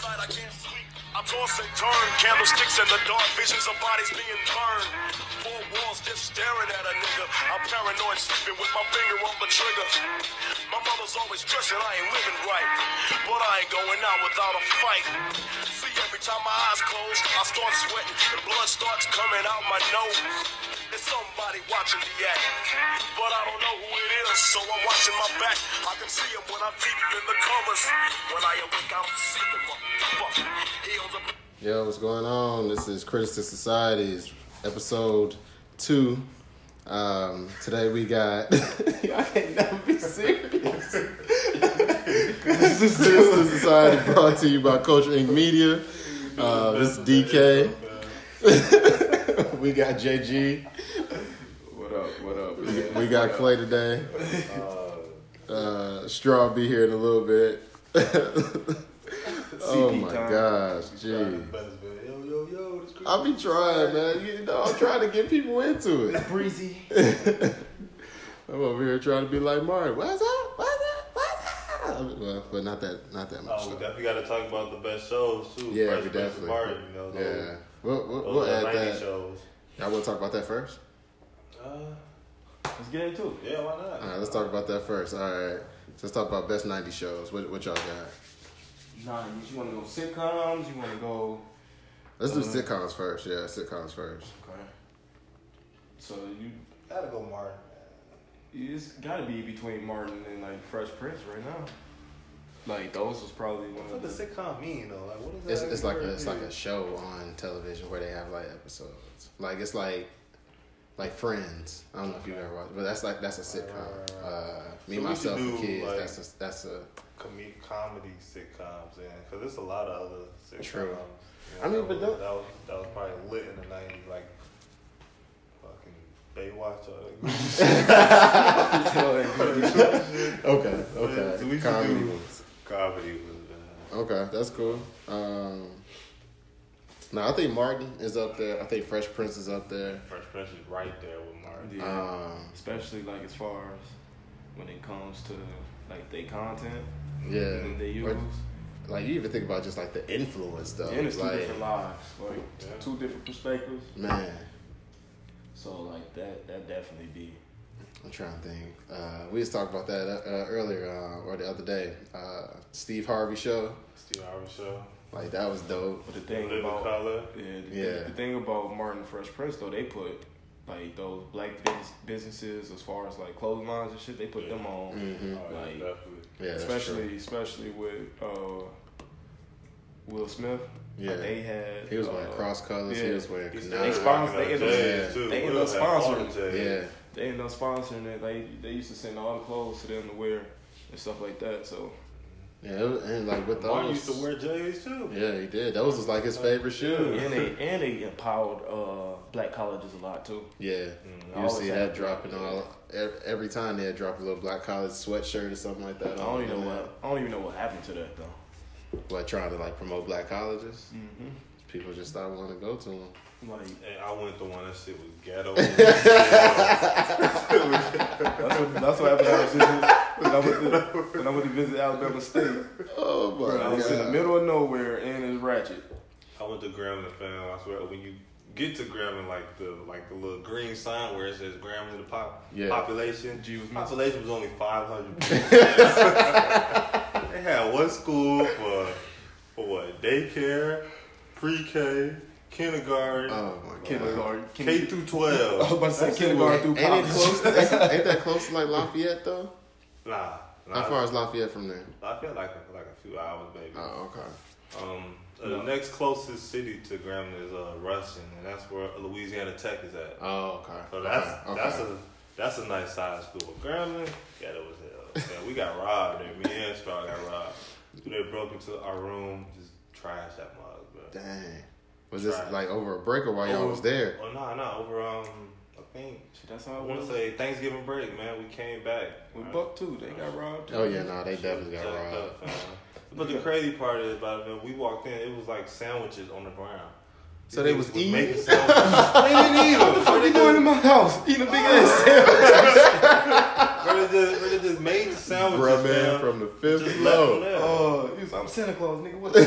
night I can't sleep. I toss and turn, candlesticks in the dark, visions of bodies being burned. Four walls just staring at a nigga. I'm paranoid, sleeping with my finger on the trigger. My mother's always stressing I ain't living right, but I ain't going out without a fight. See, every time my eyes close, I start sweating, the blood starts coming out my nose. There's somebody watching the act, but I don't know who it is, so I'm watching my back. I can see him when I'm deep in the covers. When I awake, I don't see the motherfucker. Yo, what's going on? This is Critics to Society's episode 2. Today we got... I can't never be serious. This is Critics to Society brought to you by Culture Inc. Media. This is DK. We got JG. What up? We got Clay today. Straw be here in a little bit. Oh my gosh, gee. Yo, I'll be trying, man. You know, I'm trying to get people into it. breezy. I'm over here trying to be like Martin. What's up? Well, but not that much. We definitely got to talk about the best shows too. Yeah, Fresh we Prince definitely. of Martin, you know, Yeah, we'll those add 90 that. shows. Y'all want to talk about that first? Let's get into it. Yeah, why not? All right, let's talk about that first. All right, so let's talk about best 90 shows. What y'all got? 90s. You want to go sitcoms? You want to go? Let's do sitcoms first. Yeah, sitcoms first. Okay. So you, Gotta go Martin. it's got to be between Martin and like Fresh Prince right now. Like those was probably one What of does the. sitcom mean though? Like, what is that? It's like a show on television where they have like episodes. Like it's like Friends. I don't know if you ever watched, but that's a sitcom. Me, So we myself, should and do, kids. like, That's a comedy sitcoms, because there's a lot of other sitcoms. True. You know, I mean, but that was probably lit in the 90s, like fucking Baywatch or okay. So we should Comedy do ones. comedy was. Okay, that's cool. No, I think Martin is up there. I think Fresh Prince is up there. Fresh Prince is right there with Martin. Yeah. Especially like as far as when it comes to like their content. Yeah. That they use. Or, like you even think about just like the influence though. And it's two like, different lives, like two different perspectives. man, So like that definitely be. I'm trying to think. We just talked about that earlier or the other day. Steve Harvey show. Steve Harvey show. Like that was dope. But the thing Living about Color. the thing about Martin Fresh Prince though, they put like those black businesses as far as like clothing lines and shit, they put them on. Mm-hmm. Oh, Like, definitely. Yeah, that's true. especially with Will Smith. Yeah. Like they had He was wearing cross colors. He was wearing He's canal. They sponsor- they end up sponsoring. Yeah. They ended up sponsoring it. They used to send all the clothes to them to wear and stuff like that. So Yeah, and like with those. Martin used to wear J's too. Yeah, he did. Those was like his favorite shoes. and they empowered black colleges a lot too. Yeah, I you always see had that to dropping drop all every time they drop a little black college sweatshirt or something like that. I don't even know what happened to that though. What, trying to like promote black colleges? Mm-hmm. People just stopped wanting to go to them. Like And I went to one that shit was ghetto. that's what happened when I went to visit Alabama State. Oh my I was in the god! middle of nowhere and it's ratchet. I went to Grambling, fam. I swear, when you get to Grambling, like the little green sign where it says Grambling, population. Population was only 500 people. They had one school for what? Daycare, pre-K, kindergarten. Oh my god! Kindergarten, K through 12. I was about to say kindergarten through Ain't it college. close? Ain't that close to like Lafayette though? Nah. How far is Lafayette from there? I feel like a few hours, baby. Oh, okay. The next closest city to Grambling is Ruston, and that's where Louisiana Tech is at. Oh, okay. So Okay. that's a nice size school. Grambling, yeah, that was hell. Yeah, we got robbed there. Me and Straw got robbed. They broke into our room, just trashed that mug, bro. Dang. Was this like over a break or while y'all was there? Oh no, over I think That's how I it want was. to say Thanksgiving break, man. We came back. With Buck too, they got robbed too. Oh yeah, no, they definitely got Jacked robbed. up, fam. But the crazy part is about it, man, we walked in, it was like sandwiches on the ground. So they was eating? making sandwiches. They didn't eat them. What are you doing in my house? Eating a big ass sandwich. They just made the sandwiches, Bruh, man, from the fifth Just left them floor. there. Oh, I'm I'm Santa Claus, nigga. What?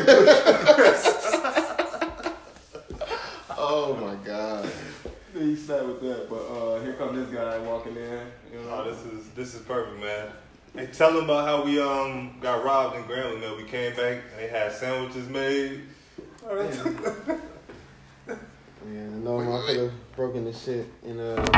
Oh my god. He sad with that, but here comes this guy walking in. You know, this is perfect, man. Hey, tell them about how we got robbed in Grambling, man. We came back and they had sandwiches made. Yeah, no motherfucker broken the shit and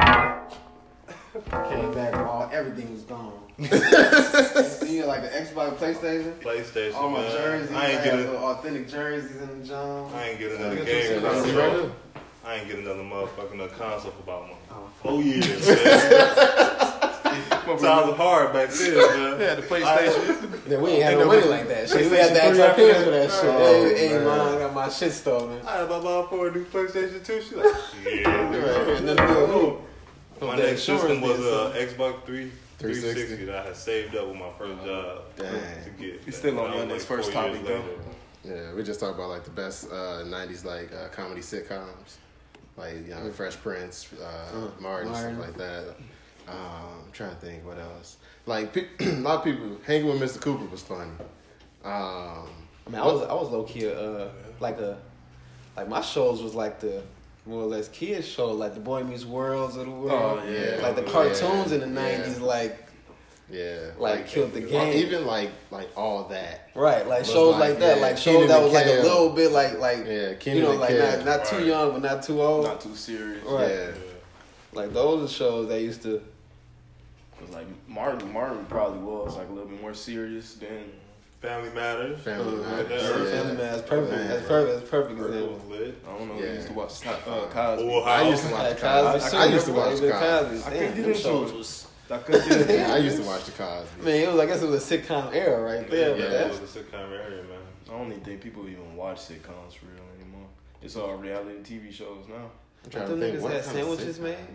came back everything was gone. You like the Xbox, PlayStation, all my man. jerseys. I ain't getting authentic jerseys in the John. I ain't getting another game console. I ain't getting another motherfucking console for about 4 years, man. Times were hard back then, man. yeah, the PlayStation. Yeah, we ain't had no money like that shit. We had to ask our parents for that shit. Hey, man, I got my shit stolen. I had my mom for a new PlayStation 2. She like, yeah. My next system was Xbox 360 that I had saved up with my first job to get. He's still on this first topic though. Yeah, we just talked about like the best 90s like comedy sitcoms, like Fresh Prince, Martin, stuff like that. I'm trying to think what else. Like a lot of people hanging with Mr. Cooper was funny. I was low key like my shows was like the more or less kids shows, like the Boy Meets Worlds of the world. Oh yeah, like the cartoons in the 90s, like killed the game. Even like all that. Right, like shows like that, like shows that was like a little bit like Kenny you know, like Kid. not too young but not too old, not too serious. Right. Yeah. Like those are shows that used to. Cause like Martin probably was like a little bit more serious than Family Matters. Family Matters. Family Matters. That's perfect example. I don't know. Yeah. I used to watch Cosby. I used to watch Cosby. I used to watch Cosby. I couldn't get into it. I couldn't get into it. I used to watch the Cosby. Man, I guess it was a sitcom era right there. Yeah, but it was a sitcom area, man. I don't even think people even watch sitcoms for real anymore. It's all reality TV shows now. I'm trying the to think niggas what had kind of sandwiches, sitcom. man.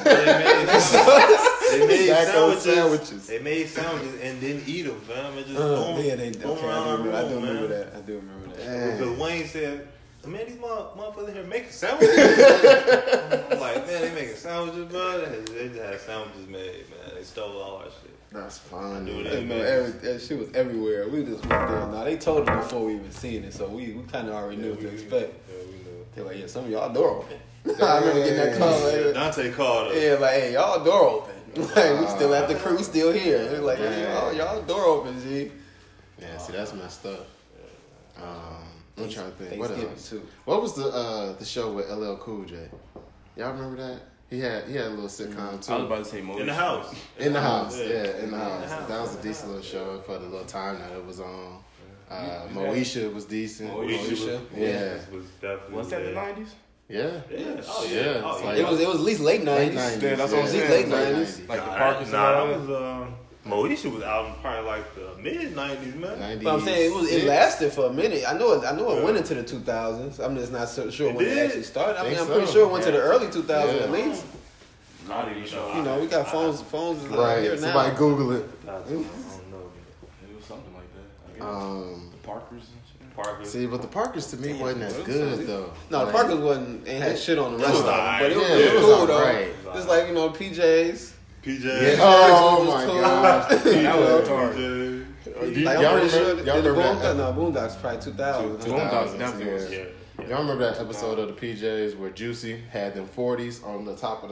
They made Sandwiches. sandwiches. They made sandwiches and didn't eat them, fam. It just I do remember that. Because Wayne said, man, these motherfuckers here making sandwiches. I'm like, man, they making sandwiches, bro. They just had sandwiches made, man. They stole all our shit. That's fun. That shit was everywhere. We just went there. Now they told us before we even seen it, so we kind of already knew what to expect. Yeah, we knew. They're like, some of y'all door open. I remember getting that call. Like, Dante called us. yeah, like, hey, y'all door open. Like, we still at the crew, we still here. They're like, hey, y'all door open, G. Yeah, see, that's messed up. I'm trying to think. What Thanksgiving else? too. What was the show with LL Cool J? Y'all remember that? He had a little sitcom too. I was about to say Moesha. In the house. In the house, yeah, in the house. That was a decent little show for the little time that it was on. Moesha was decent. Moesha. Yeah. Was definitely Was that the 90s? Yeah. Yeah. Oh, yeah. Yeah. Oh, It's yeah. like- It was at least late 90s. Yeah, that's what I'm saying. Late Late 90s. Like the Parkers and Nah, all that that. was Moesha was out in probably like the mid 90s, man. 90s. But I'm saying it lasted for a minute. I know it went into the 2000s. I'm just not so sure when it did? actually started. I mean, Think I'm pretty so. sure it went to the Yeah. early 2000s at least. Not even sure. You know, we got phones is Right. here Somebody now. Google it. I don't know. It was something like that. I guess. The Parkers and shit. Parker. See, but the Parkers to me wasn't as good though. No, Like, Parkers ain't had shit on the rest of them, alright. but it was, Yeah, it was it was cool though. alright. It's like, you know, PJs. PJ. Yeah. Oh was my cool. god. That was PJ. Like, Y'all I'm pretty sure remember- y'all did the remember that? Boondocks probably 2000. Boondocks definitely was. Yeah. Y'all remember that episode of the PJs where Juicy had them 40s on the top of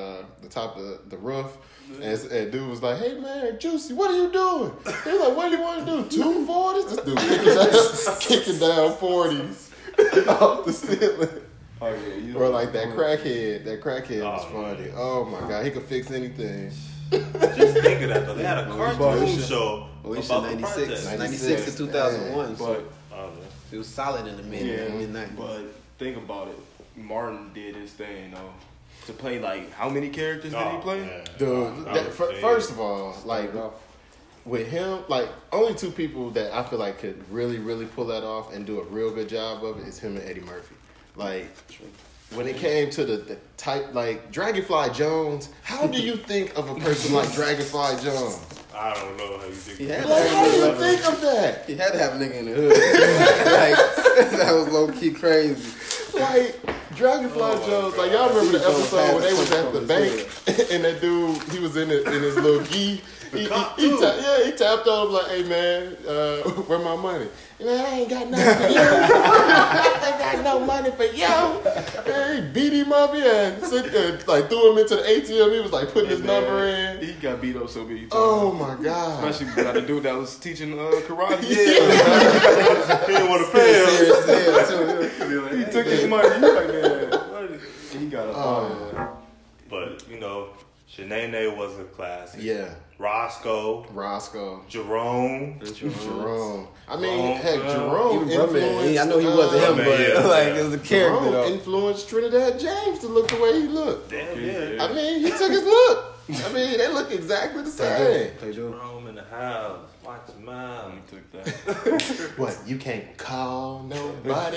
the roof, and dude was like, "Hey man, Juicy, what are you doing?" He was like, "What do you want to do? 2 40s?" This dude kicking down 40s off the ceiling. Oh, yeah. Or like that crackhead. That crackhead was Oh, funny. man. Oh my god, he could fix anything. Just think of that though. They had a cartoon show Moesha about the 96, project. 96 to 2001. So But it was solid in the mid 90s. but think about it. Martin did his thing, though. To play like how many characters did he play? Man. Dude, first of all, like with him, like only 2 people that I feel like could really, really pull that off and do a real good job of it is him and Eddie Murphy. Like when it came to the type, like Dragonfly Jones, how do you think of a person like Dragonfly Jones? I don't know how you think. He had Like, how do you to think of that? He had to have a nigga in the hood. Like, that was low key crazy. Like Dragonfly Jones, like y'all remember the episode where they was at the bank and that dude, he was in his little gi he tapped on him like, "Hey man, where my money?" Man, I ain't got nothing for you. I ain't got no money for you. Man, he beat him up and like threw him into the ATM. He was like putting his number in. He got beat up so bad. Oh my god! Especially by the dude that was teaching karate. He didn't want to pay him. He took his money. He like, man, he got a fine. But you know, Shanae was a classic. Yeah. Roscoe. Jerome. I mean, heck, Jerome influenced. I know he wasn't him, but it was a character. Jerome though. influenced Trinidad James to look the way he looked. Damn, yeah. I mean, he took his look. I mean, they look exactly the same. They do. Jerome in the house. Watch his mouth. He took that. What? You can't call nobody.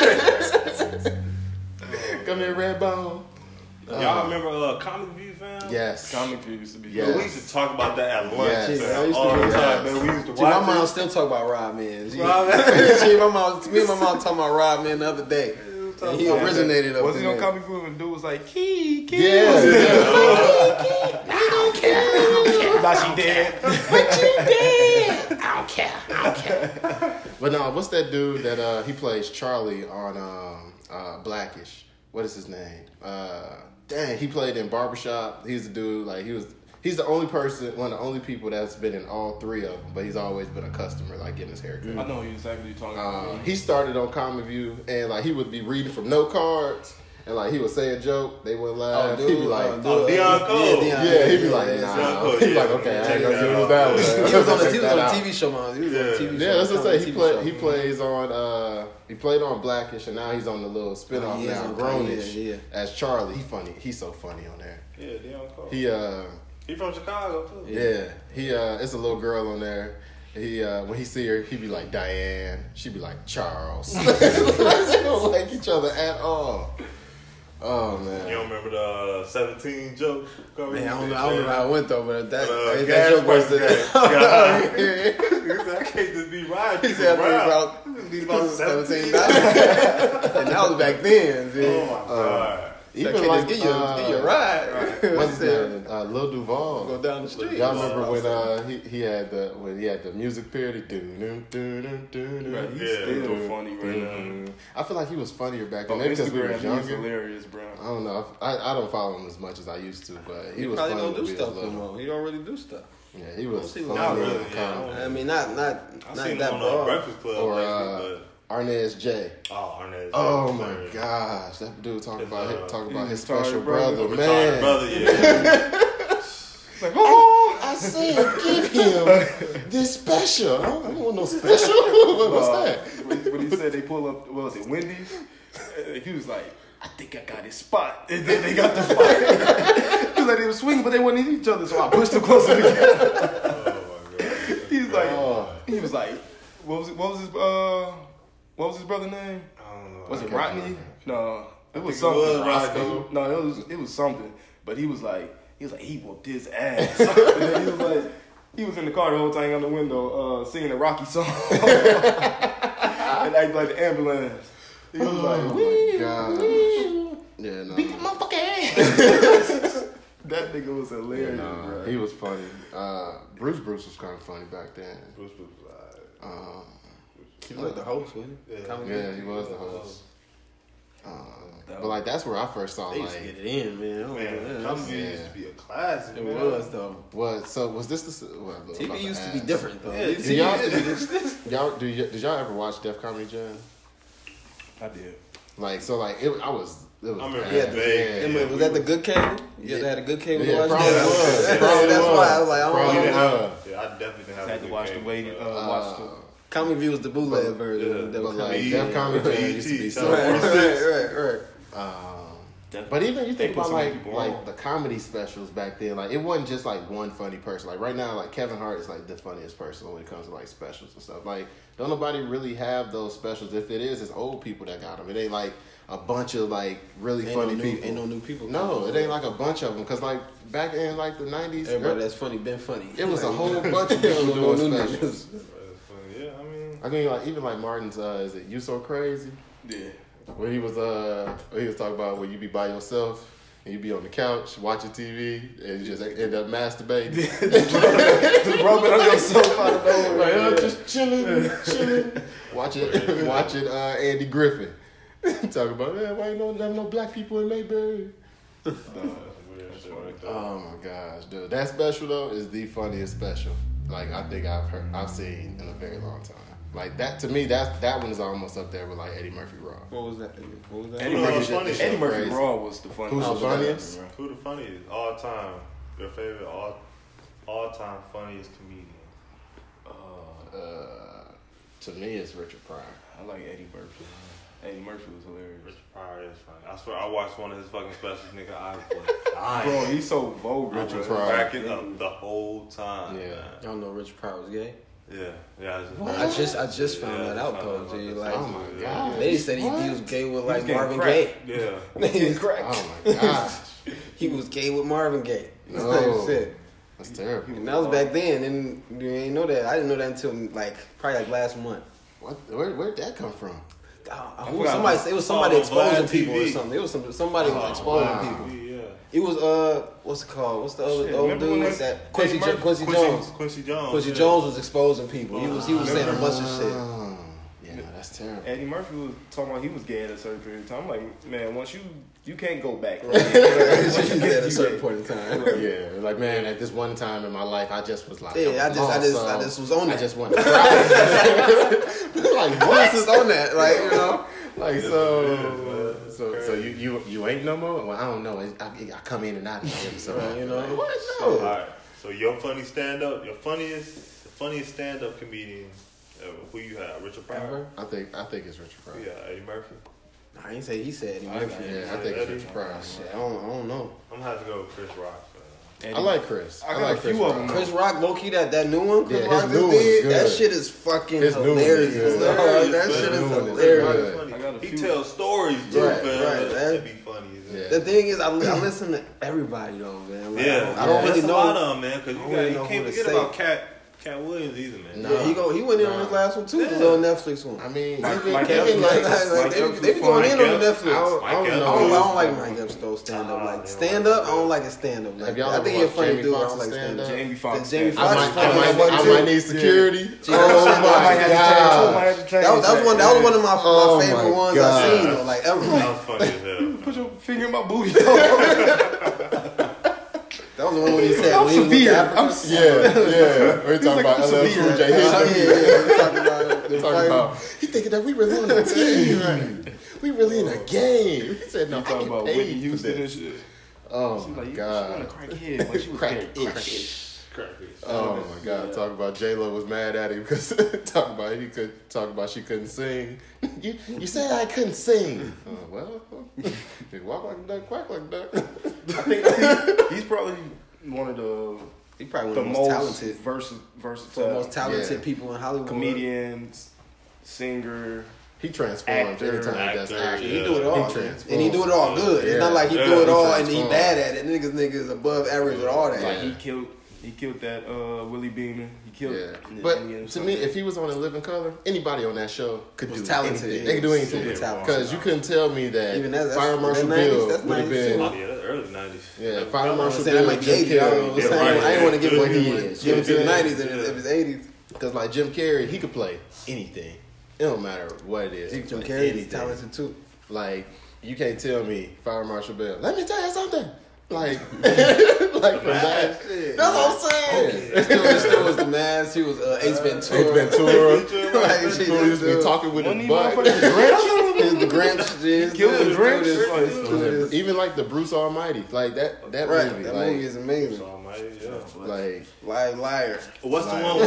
Come here, Redbone. Y'all remember Comic View, fam? Yes. Comic View used to be. Yes. We used to talk about that at lunch. Yes. Man, I used to all do the that. time, man. We used to See, my watch mom it. still talk about Rob Man. Rob Man. Me and my mom talking about Rob Man the other day. And he originated up Was he in on there. Comic View and dude was like, Key. Yeah. I don't care. Now she dead. What you did? I don't care. But no, what's that dude that he plays Charlie on Blackish? What is his name? Dang, he played in Barbershop. He's the dude, like he's the only person, one of the only people that's been in all three of them, but he's always been a customer, like getting his haircut. I know exactly what you're talking about. He started on Comic View, and like he would be reading from note cards, and like he would say a joke, they would laugh. He'd be like, Deion Cole. yeah, he'd be like, nah. He'd be like, okay, I ain't gonna use that one. He was on a TV show, man. He was on a TV show. Yeah, that's what I say. He plays on. He played on Blackish, and now he's on the little spinoff now, Grownish, as Charlie. He funny. He's so funny on there. Yeah, Deion Cole. He from Chicago too. Yeah, it's a little girl on there. He when he see her, he be like Diane. She be like Charles. They don't like each other at all. Oh man. You don't remember the 17 joke? Man, I don't know how it went though, but that gas joke was I can't just be riding. He said about $17. And that was back then. Dude. Oh my god. Even like get you a ride. What's his name? Lil Duval. Go down the street. Y'all remember when he had the music parody? Right, he's still funny right now. I feel like he was funnier back then. On Maybe because we Instagram, were he's younger. hilarious, bro. I don't know. I don't follow him as much as I used to, but he was probably funny. don't do stuff no more. He don't really do stuff. Yeah, he was funny. Not really. I mean, not I seen him that on broad. Breakfast Club Or lately, but Arnez J. Arnez. Oh my gosh, that dude talk about his special retarded brother, Retarded man. brother, yeah. Like, oh, I said, give him this special. I don't want no special. What's that? When he said they pull up, what was it, Wendy's? He was like, I think I got his spot. And then they got the fight. He was like, they were swinging, but they weren't in each other, so I pushed them closer together. Oh my god. He was like, what was his brother's name? I don't know. Was it Rodney? No, it was it something. was Roscoe. No, it was something. But he was like, he whooped his ass. And then he was like, he was in the car the whole time on the window, singing a Rocky song, and acting like the ambulance. He was like, Gosh. Yeah, no. Beat the motherfucking ass. that nigga was hilarious, Nah, bro. he was funny. Bruce was kind of funny back then. Bruce was He was the host, wasn't he? Yeah, he was the host. But like that's where I first saw They used to like get it in, man. man, Comic View used to be a classic. It man. was though. what? So was this the TV used to be different though. Yeah, Do y'all did y'all ever watch Def Comedy Jam? I did. Like so, like it was. I remember bad. that vague. Yeah, was that the good cable? Yeah, they had a good cable. Yeah, to watch probably that? was. That's Probably why was. I was like, I Probably don't didn't know. have- Yeah, I definitely didn't have Had to a watch good the game, way, but, watch the. Comic View was the bootleg version. yeah, of Def But like Comedy. Def Comedy Jam used to be so. Right. But even you think put about so many people like on. the comedy specials back then, like it wasn't just like one funny person. Like right now, like Kevin Hart is like the funniest person when it comes to like specials and stuff. Like don't nobody really have those specials. If it is, it's old people that got them. It ain't like a bunch of like really funny people. Ain't no new people. No, it ain't like a bunch of them. Cause like back in like the 90s, Everybody that's funny been funny. it was a whole bunch of people doing new specials. yeah, I mean, I mean, like even like Martin's, is it You So Crazy? Yeah. Where he was talking about when you be by yourself and you be on the couch watching TV and you just end up masturbating. Just rubbing on your sofa out of nowhere. Like, I'm just chilling, watching Andy Griffin. Talking about, man, why ain't no black people in Mayberry? Oh my gosh, dude. That special though is the funniest special. Like I think I've seen in a very long time. Like that to me, that one is almost up there with like Eddie Murphy Raw. What was that? Eddie Murphy Murphy Raw was the funniest. Who's the funniest? Who the funniest? All time. Your favorite all time funniest comedian. To me, it's Richard Pryor. I like Eddie Murphy. Eddie Murphy was hilarious. Richard Pryor is funny. I swear, I watched one of his fucking specials, nigga. I was dying. Bro, he's so vulgar. Richard bro. Pryor. Cracking up the whole time. Yeah. Man. Y'all know Richard Pryor was gay? Yeah. I just found that out though, G. Like, Oh my god. they said he was gay with like getting Marvin cracked. Gaye. Yeah. He's cracked. Oh my gosh. He was gay with Marvin Gaye. No. Shit. That's terrible. And that was back then, and you ain't know that. I didn't know that until probably last month. What? Where'd that come from? It was somebody exposing Vlad people or TV. something. It was somebody was exposing wow. people. Yeah. It was what's it called? What's the Shit, old remember when dude? that- Quincy Jones. Quincy Jones. Quincy Jones was exposing people. He was saying a bunch of shit. Oh, yeah, that's terrible. Eddie Murphy was talking about he was gay at a certain period of time. I'm like, man, once you can't go back. Right? Once you get at a certain point in time. Yeah, like man, at this one time in my life, I just was like, Yeah, I just was on I that. just wanted to cry. Like what? I was on that, like you know. Like so you ain't no more. Well, I don't know. I come in and out of here, so Right, you know. what? All No. right. So your funniest stand-up comedian, who you have? Richard Pryor? I think it's Richard Pryor. Yeah, Eddie Murphy. I ain't say he said Eddie Murphy. Yeah, I think it's Richard Pryor. Shit, I don't know. I'm gonna have to go with Chris Rock. Eddie, I like Chris. I got like a few Chris of Rock. them. Chris Rock, low key, that new one. Chris Yeah, Rock his just new one's did. good. That shit is fucking His new one is hilarious. good. Dog. That His shit is new one is hilarious. good. I got a He few. tells stories too, Right, man. right. That'd be funny. Isn't it? Yeah. The thing is, I listen to everybody though, man. Like, Yeah, I don't really That's know. a lot of them, man. Because I don't really you know can't who to forget say. about Cat Williams either, man. No. Yeah, he went in on his last one too, the Yeah. little Netflix one. I mean, Mike even Epps. like, Mike they Epps be was going fun. in on the Mike Netflix. I don't Mike know. Epps. I don't like Mike Epps though stand up. Like stand up, I don't like his stand up. Like Have y'all I think ever he's a watched funny Jamie dude. I Foxx's don't like stand up. stand-up? Jamie Foxx. Jamie I Foxx might, is funny. I might need security. Yeah. Oh I might my have to god! change. That was one of my Oh favorite my ones God. I've seen though, like ever. That was funny as hell. Put your finger in my booty. That was the one when he said I'm when he was with severe. Africa. I'm Yeah. We're talking like, about I'm LL severe. Cool J. Yeah, Hitler. we're talking about the Talking fight. about he thinking that we really on a team. We really in a game. He said, "No, I talking get about paid Whitney for Houston and this." shit. Oh She's my like, god. she want a crackhead, but she was Crack-ish. Crackers. Oh my god! Talk about J-Lo was mad at him because talk about she couldn't sing. You said I couldn't sing. Well, you walk like a duck, quack like a duck. I think he's probably one of He probably the one of the most most talented, versatile the most talented Yeah. people in Hollywood. comedians, singer. He transforms Actor. anytime he does Actor, acting. He do it Yeah. all, He transforms. and he do it all good. Yeah. It's not like he Yeah, do it he all and he transforms. bad at it. Niggas above average at all that. Like he killed that Willie Beeman. He killed. Yeah, and but then to me, if he was on In Living Color, anybody on that show could Was do talented. anything. They could do anything Super talented. because you couldn't tell me that Even that's Fire Marshal that 90s, Bill that's would have 90s been. too. Oh, yeah, that's early 90s. Yeah, Fire Marshal saying that Bill might and be Jim 80s. I don't know. Carrey. Saying, right. I ain't want to give What him he is. give him to the Yeah. 90s and if it's 80s. Because like Jim Carrey, he could play anything. It don't matter what it is. He Jim can play Carrey is anything. talented too. Like you can't tell me Fire Marshal Bill. Let me tell you something. Like, like from that. Shit. That's what I'm saying. It still was the Mask. He was Ace Ventura. Ace Ventura. Like, shit, Who used to be dude. talking with Wasn't his he butt. motherfucking the Grinch? He was the Grinch. He killed the Grinch? Even like the Bruce Almighty, like that Right, movie, that like, movie is amazing. Almighty, yeah. like Liar. What's the one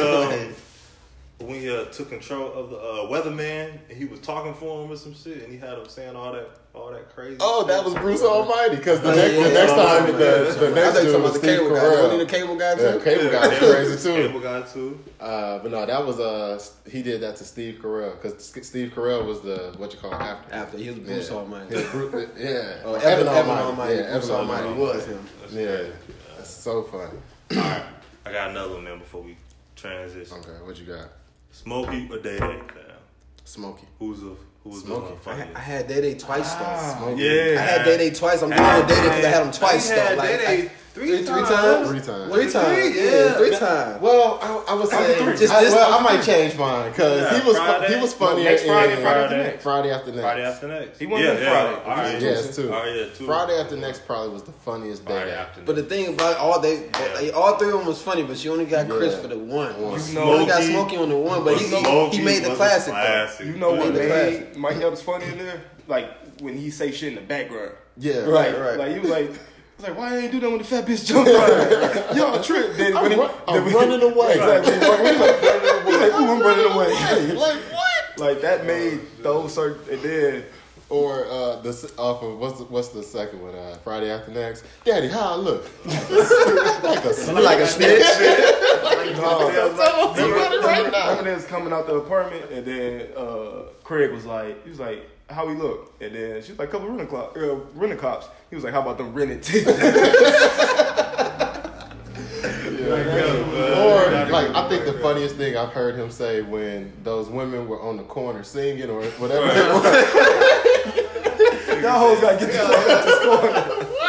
when he took control of the weatherman and he was talking for him or some shit and he had him saying all that crazy. oh, shit. that was Bruce Almighty because the Yeah, next yeah, time yeah. the I next think dude some was of the Steve cable guy. Wasn't he the Carell. cable guy Yeah, too? cable guy was crazy too. Cable guy too. But no, that was he did that to Steve Carell because Steve Carell was the what you call actor. After he was Bruce Almighty. Yeah, Bruce, yeah. Oh, Evan Almighty. Yeah, Bruce Evan Almighty was him. Yeah, that's so funny. Alright. I got another one, man, before we transition. Okay, what you got? Smokey or Day Day, fam? Smokey. Who's Who was Smokey. the funny? I had Day Day twice though. Yeah. I had Day Day twice. I'm doing with Day Day because I had him twice though. Like, three times. Three times. Three times. Well, I would say I might change mine because he was funny. Next Friday, Friday after next. Friday after next. He wasn't Friday. All right. Yes, two. All right, yeah, two. Friday after next probably was the funniest Friday day. after next. But the thing about all three of them was funny, but you only got Chris for the one. You You only got Smokey on the one, but he made the classic though. You know what Made the made Mike Epps funny in there? Like when he say shit in the background. Yeah, Right. Like he was like, why I ain't do that when the fat bitch jumped right? Y'all trip. Then when I'm running away. Exactly. He's like, ooh, I'm running away. Like what? Like that made those certain, and then Or off of what's the second one? Friday after next. Daddy, how I look? like a snitch. Remember they was coming out the apartment, and then Craig was like, how he look? And then she was like, couple rental cops. He was like, how about them rented tickets? Or like I think the funniest thing I've heard him say when those women were on the corner singing or whatever. Y'all hoes gotta get the fuck out this corner.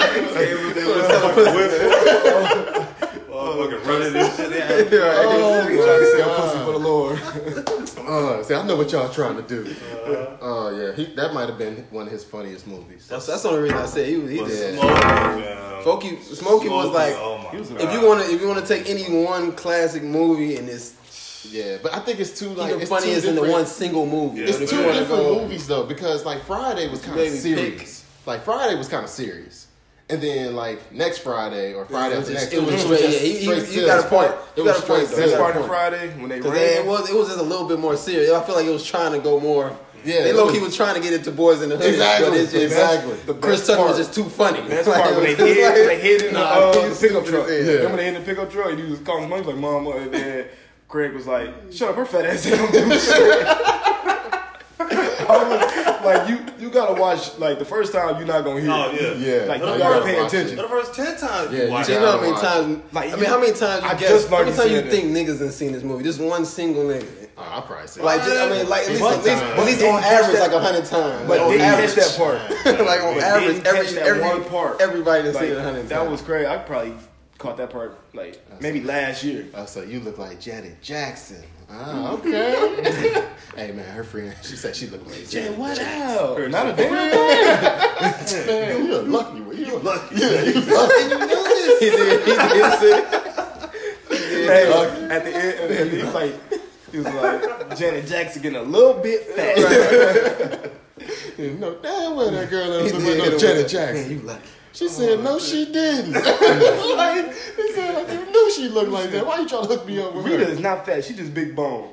Fucking running this shit. Trying to sell pussy for the Lord. See, I know what y'all trying to do. Oh yeah, that might have been one of his funniest movies. That's the only reason I said he did. Smokey was like, if you want to take any one classic movie and it's but I think it's too like the funniest in the one single movie. It's two different movies though because like Friday was kind of serious. Like Friday was kind of serious. And then, like next Friday or Friday after next, it was straight. You got a point. You got a point. That's Friday when they ran. It was just a little bit more serious. I feel like it was trying to go more. Yeah, they low key was trying to get it to Boys in the Hood. Exactly. Chris Tucker was just too funny. That's part when they hid in the pickup truck. Remember they hid in the pickup truck? And he was calling his mom, like, Mom, and then Craig was like, shut up, her fat ass ain't gonna do shit. Like you gotta watch like the first time you're not gonna hear. Oh yeah. Like you gotta pay attention. The first 10 times you watch you know how many times? Like, how many times? I just learned. How many times you think niggas done seen this movie? Just one single nigga. I'll probably say at least on average like 100 times. But on didn't average, catch that part. like on average, every one part. Everybody done seen it 100 times. That was crazy. I probably caught that part like maybe last year. So you look like Janet Jackson. Oh, okay. Hey man, her friend, she said she looked like Janet Jackson. Not a damn thing. Man, you're lucky. You're lucky. Yeah, you knew this. He did say. At the end, he was like Janet Jackson getting a little bit fat. You know damn well that girl don't look like no Janet Jackson. You lucky. She said, no, she didn't. He said, like, you knew she looked like that. Why you trying to hook me up with Rita her? is not fat. She just big bone.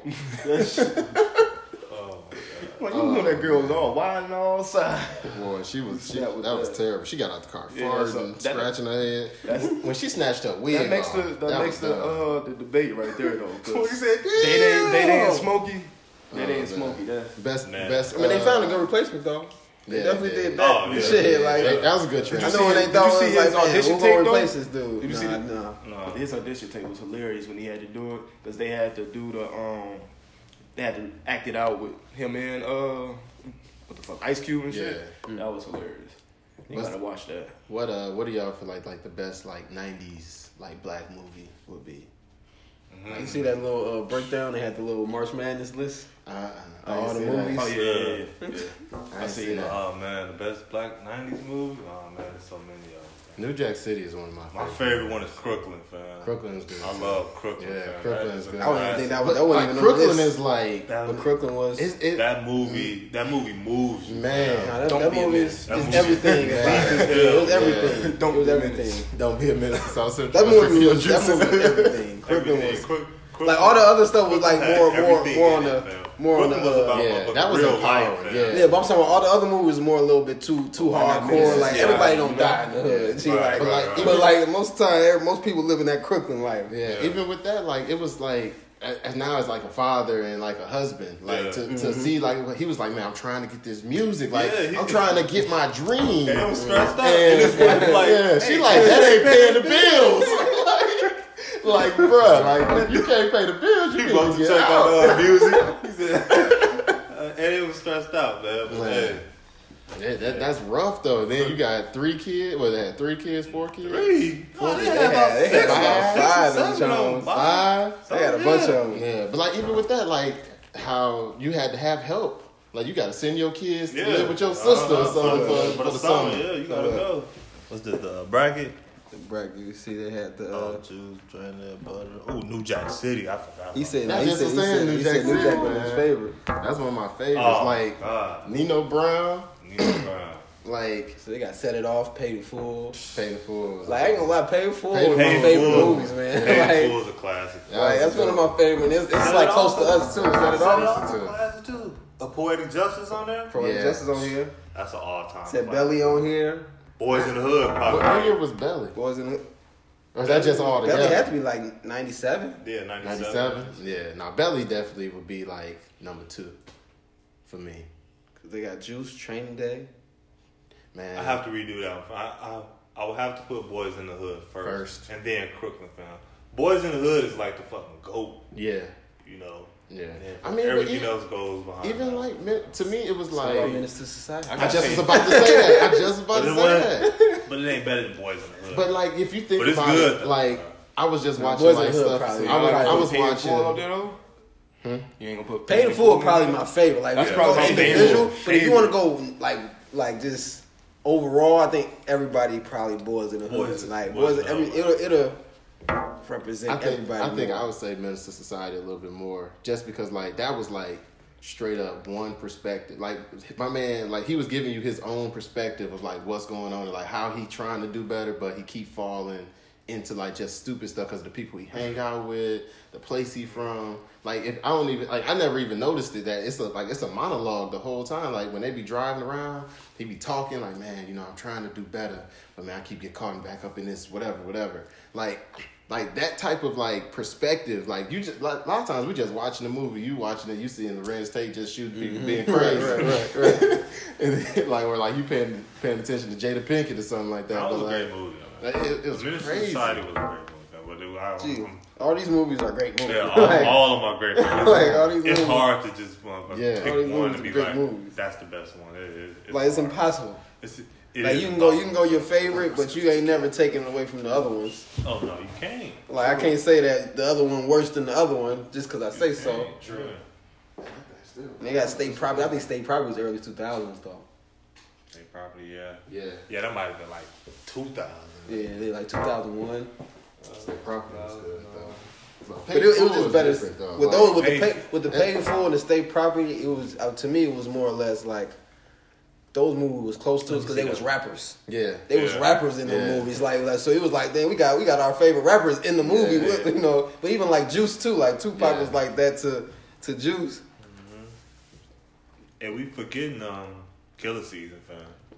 Well, you know that girl was all wide and all sides. Boy, that was terrible. She got out the car farting, scratching her head. When she snatched her wig That makes off, the debate right there, though. What he said, They ain't Smokey. They ain't Smokey. Best. I mean, they found a good replacement though. They definitely did that. Shit, like that was a good trend. I know when they thought it was like, audition man, tape, we're gonna replace this dude. Did you see No. His audition tape was hilarious when he had to do it because they had to do they had to act it out with him and what the fuck, Ice Cube and shit. Yeah. That was hilarious. You gotta watch that. What do y'all feel like the best like '90s like black movie would be? You see that little breakdown? They had the little March Madness list. All the movies. Oh yeah. I see that. Oh man, the best black '90s movie. Oh man, there's so many of them. New Jack City is one of my favorites. My favorite one is Crooklyn, fam. Crooklyn is good. I love Crooklyn. Yeah, fam. Crooklyn is good. I wouldn't even think that was. I wouldn't even know Crooklyn this. is like. But Crooklyn was. That movie moves you. Man, that movie is everything. It was everything. It was everything. Don't be a minute. That movie was everything. Crooklyn was. Like all the other stuff was like more on the that was empowering. Yeah, but I'm saying all the other movies more a little bit too hardcore. Like everybody don't die in the hood. See, but like most of the time, most people live in that Crooklyn life. Yeah, even with that, like it was like. And now it's like a father and like a husband, like to see like he was like, man, I'm trying to get this music, like I'm trying to get my dream. And I'm stressed out. And his wife like, she like that ain't paying the bills. Like, bruh, like if you can't pay the bills, you can't get check out. out music. He said, and it was stressed stressed out, man. But hey. Yeah, that's rough though. Then you got 3 kids. What, they had 3 kids, 4 kids? 3? Oh, they had about 5 in Jones. 5? They had a bunch of them. Yeah, but like even with that, like how you had to have help. Like you got to send your kids to live with your sister or something for the summer. Yeah, you gotta go. What's this, the bracket? The bracket, you see, they had the. Juice, Trinidad, butter. Oh, New Jack City. I forgot. He said, That's he just said, the same. he said New Jack was his favorite. That's one of my favorites. Oh, like God. Nino Brown. Nino Brown. Like So they got Set It Off, Paid in Full. Paid in Full. Like I ain't gonna lie, Paid in Full Paid in was my Full. favorite movies, man. Paid in Like, Full is a classic. like that's one of my favorite. It's like close to us too. Set It Set It Off. Off is a classic too. A Poetic Justice on there? Poetic Justice on here. That's an all-time. Said classic. Belly on here. Boys in the Hood, probably. What year was Belly? Boys in the Or is that just all Belly together? had to be like 97. Yeah, 97. 97? Yeah. Now Belly definitely would be like number 2 for me. Cause they got Juice, Training Day. Man. I have to redo that one. I would have to put Boys in the Hood first. And then Crooklyn Fam. Boys in the Hood is like the fucking GOAT. Yeah. You know? Yeah. And I mean, everything even, else goes behind even that. like to me, it was Like like Menace to Society. I just was about to say that. I just was about to say that. But it ain't better than Boys in the Hood. But like, if you think But it's about good, it, though. like I was just watching Boys in like the Hood stuff. probably. I was Paid in Full up watching. there though. You ain't gonna put Paid in Full probably my favorite. Like That's we probably go my individual, favorite. but if you want to go like just overall, I think everybody probably Boys in the Hood. Boys- Like Boys Boys, in the every Hood. it'll represent everybody. I think more. I would say Menace to Society a little bit more, just because like that was like straight up one perspective. Like my man, like he was giving you his own perspective of like what's going on and like how he trying to do better, but he keep falling into like just stupid stuff because of the people he hang out with, the place he from. Like if I don't even like I never even noticed it that it's a monologue the whole time. Like when they be driving around, he be talking like, man, you know, I'm trying to do better, but man, I keep getting caught back up in this whatever. Like that type of like perspective, like you just like, a lot of times we just watching the movie, you watching it, you seeing Lorenz Tate just shooting people being crazy, Right. and then, like or like you paying attention to Jada Pinkett or something like that. That was but a like, great movie. like, it was Menace to crazy. Society was a great movie. But Gee, all these movies are great movies. yeah, Like, all of them are great movies. like all these It's movies, hard to just Yeah. pick All these one movies to are be great like, movies. that's the best one. It's like it's hard. impossible. It Like is you can go impossible. your favorite, but you ain't never taken it away from the other ones. Oh no, you can't. Like I can't say that the other one worse than the other one just because I say so. True. Still. And they got State Property. I think State Property was early 2000s though. State Property, yeah. Yeah. That might have been like 2000. Yeah, they like 2001. State Property was good though. But it was just better different, though. with Like, those Paid- with the Paid in Full and the State Property. It was to me it was more or less like those movies was close to us because they was rappers. Yeah. They was Yeah. rappers in the Yeah. movies, like so it was like, damn, we got our favorite rappers in the movie, Yeah. with, you know. But even like Juice too, like Tupac Yeah. was like that to Juice. And we forgetting Killer Season, fam.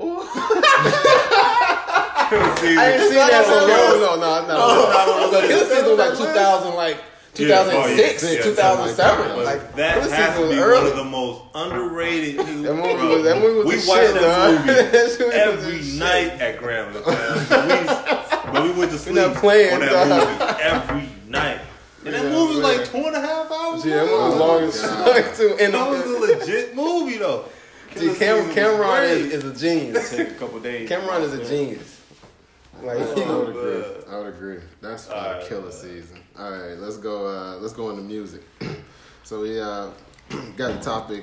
I didn't see that. No. But Killer Season was like 2000, like 2006, Yeah, 2007. yeah. Like That Killer has Season to was be early. one of the most underrated movies. That movie was we the watched shit, that dog. movie That shit was every the shit. night at Grambling. But we went to sleep not playing, on that movie every night. And that movie was like 2.5 hours. Yeah, that movie was long as fuck too. And That was a legit movie though. Gee, Cameron is a genius. Take a couple days. Cameron is a genius. Like I would agree. That's Alright. Killer Season. All right, let's go. Let's go into music. So we got the topic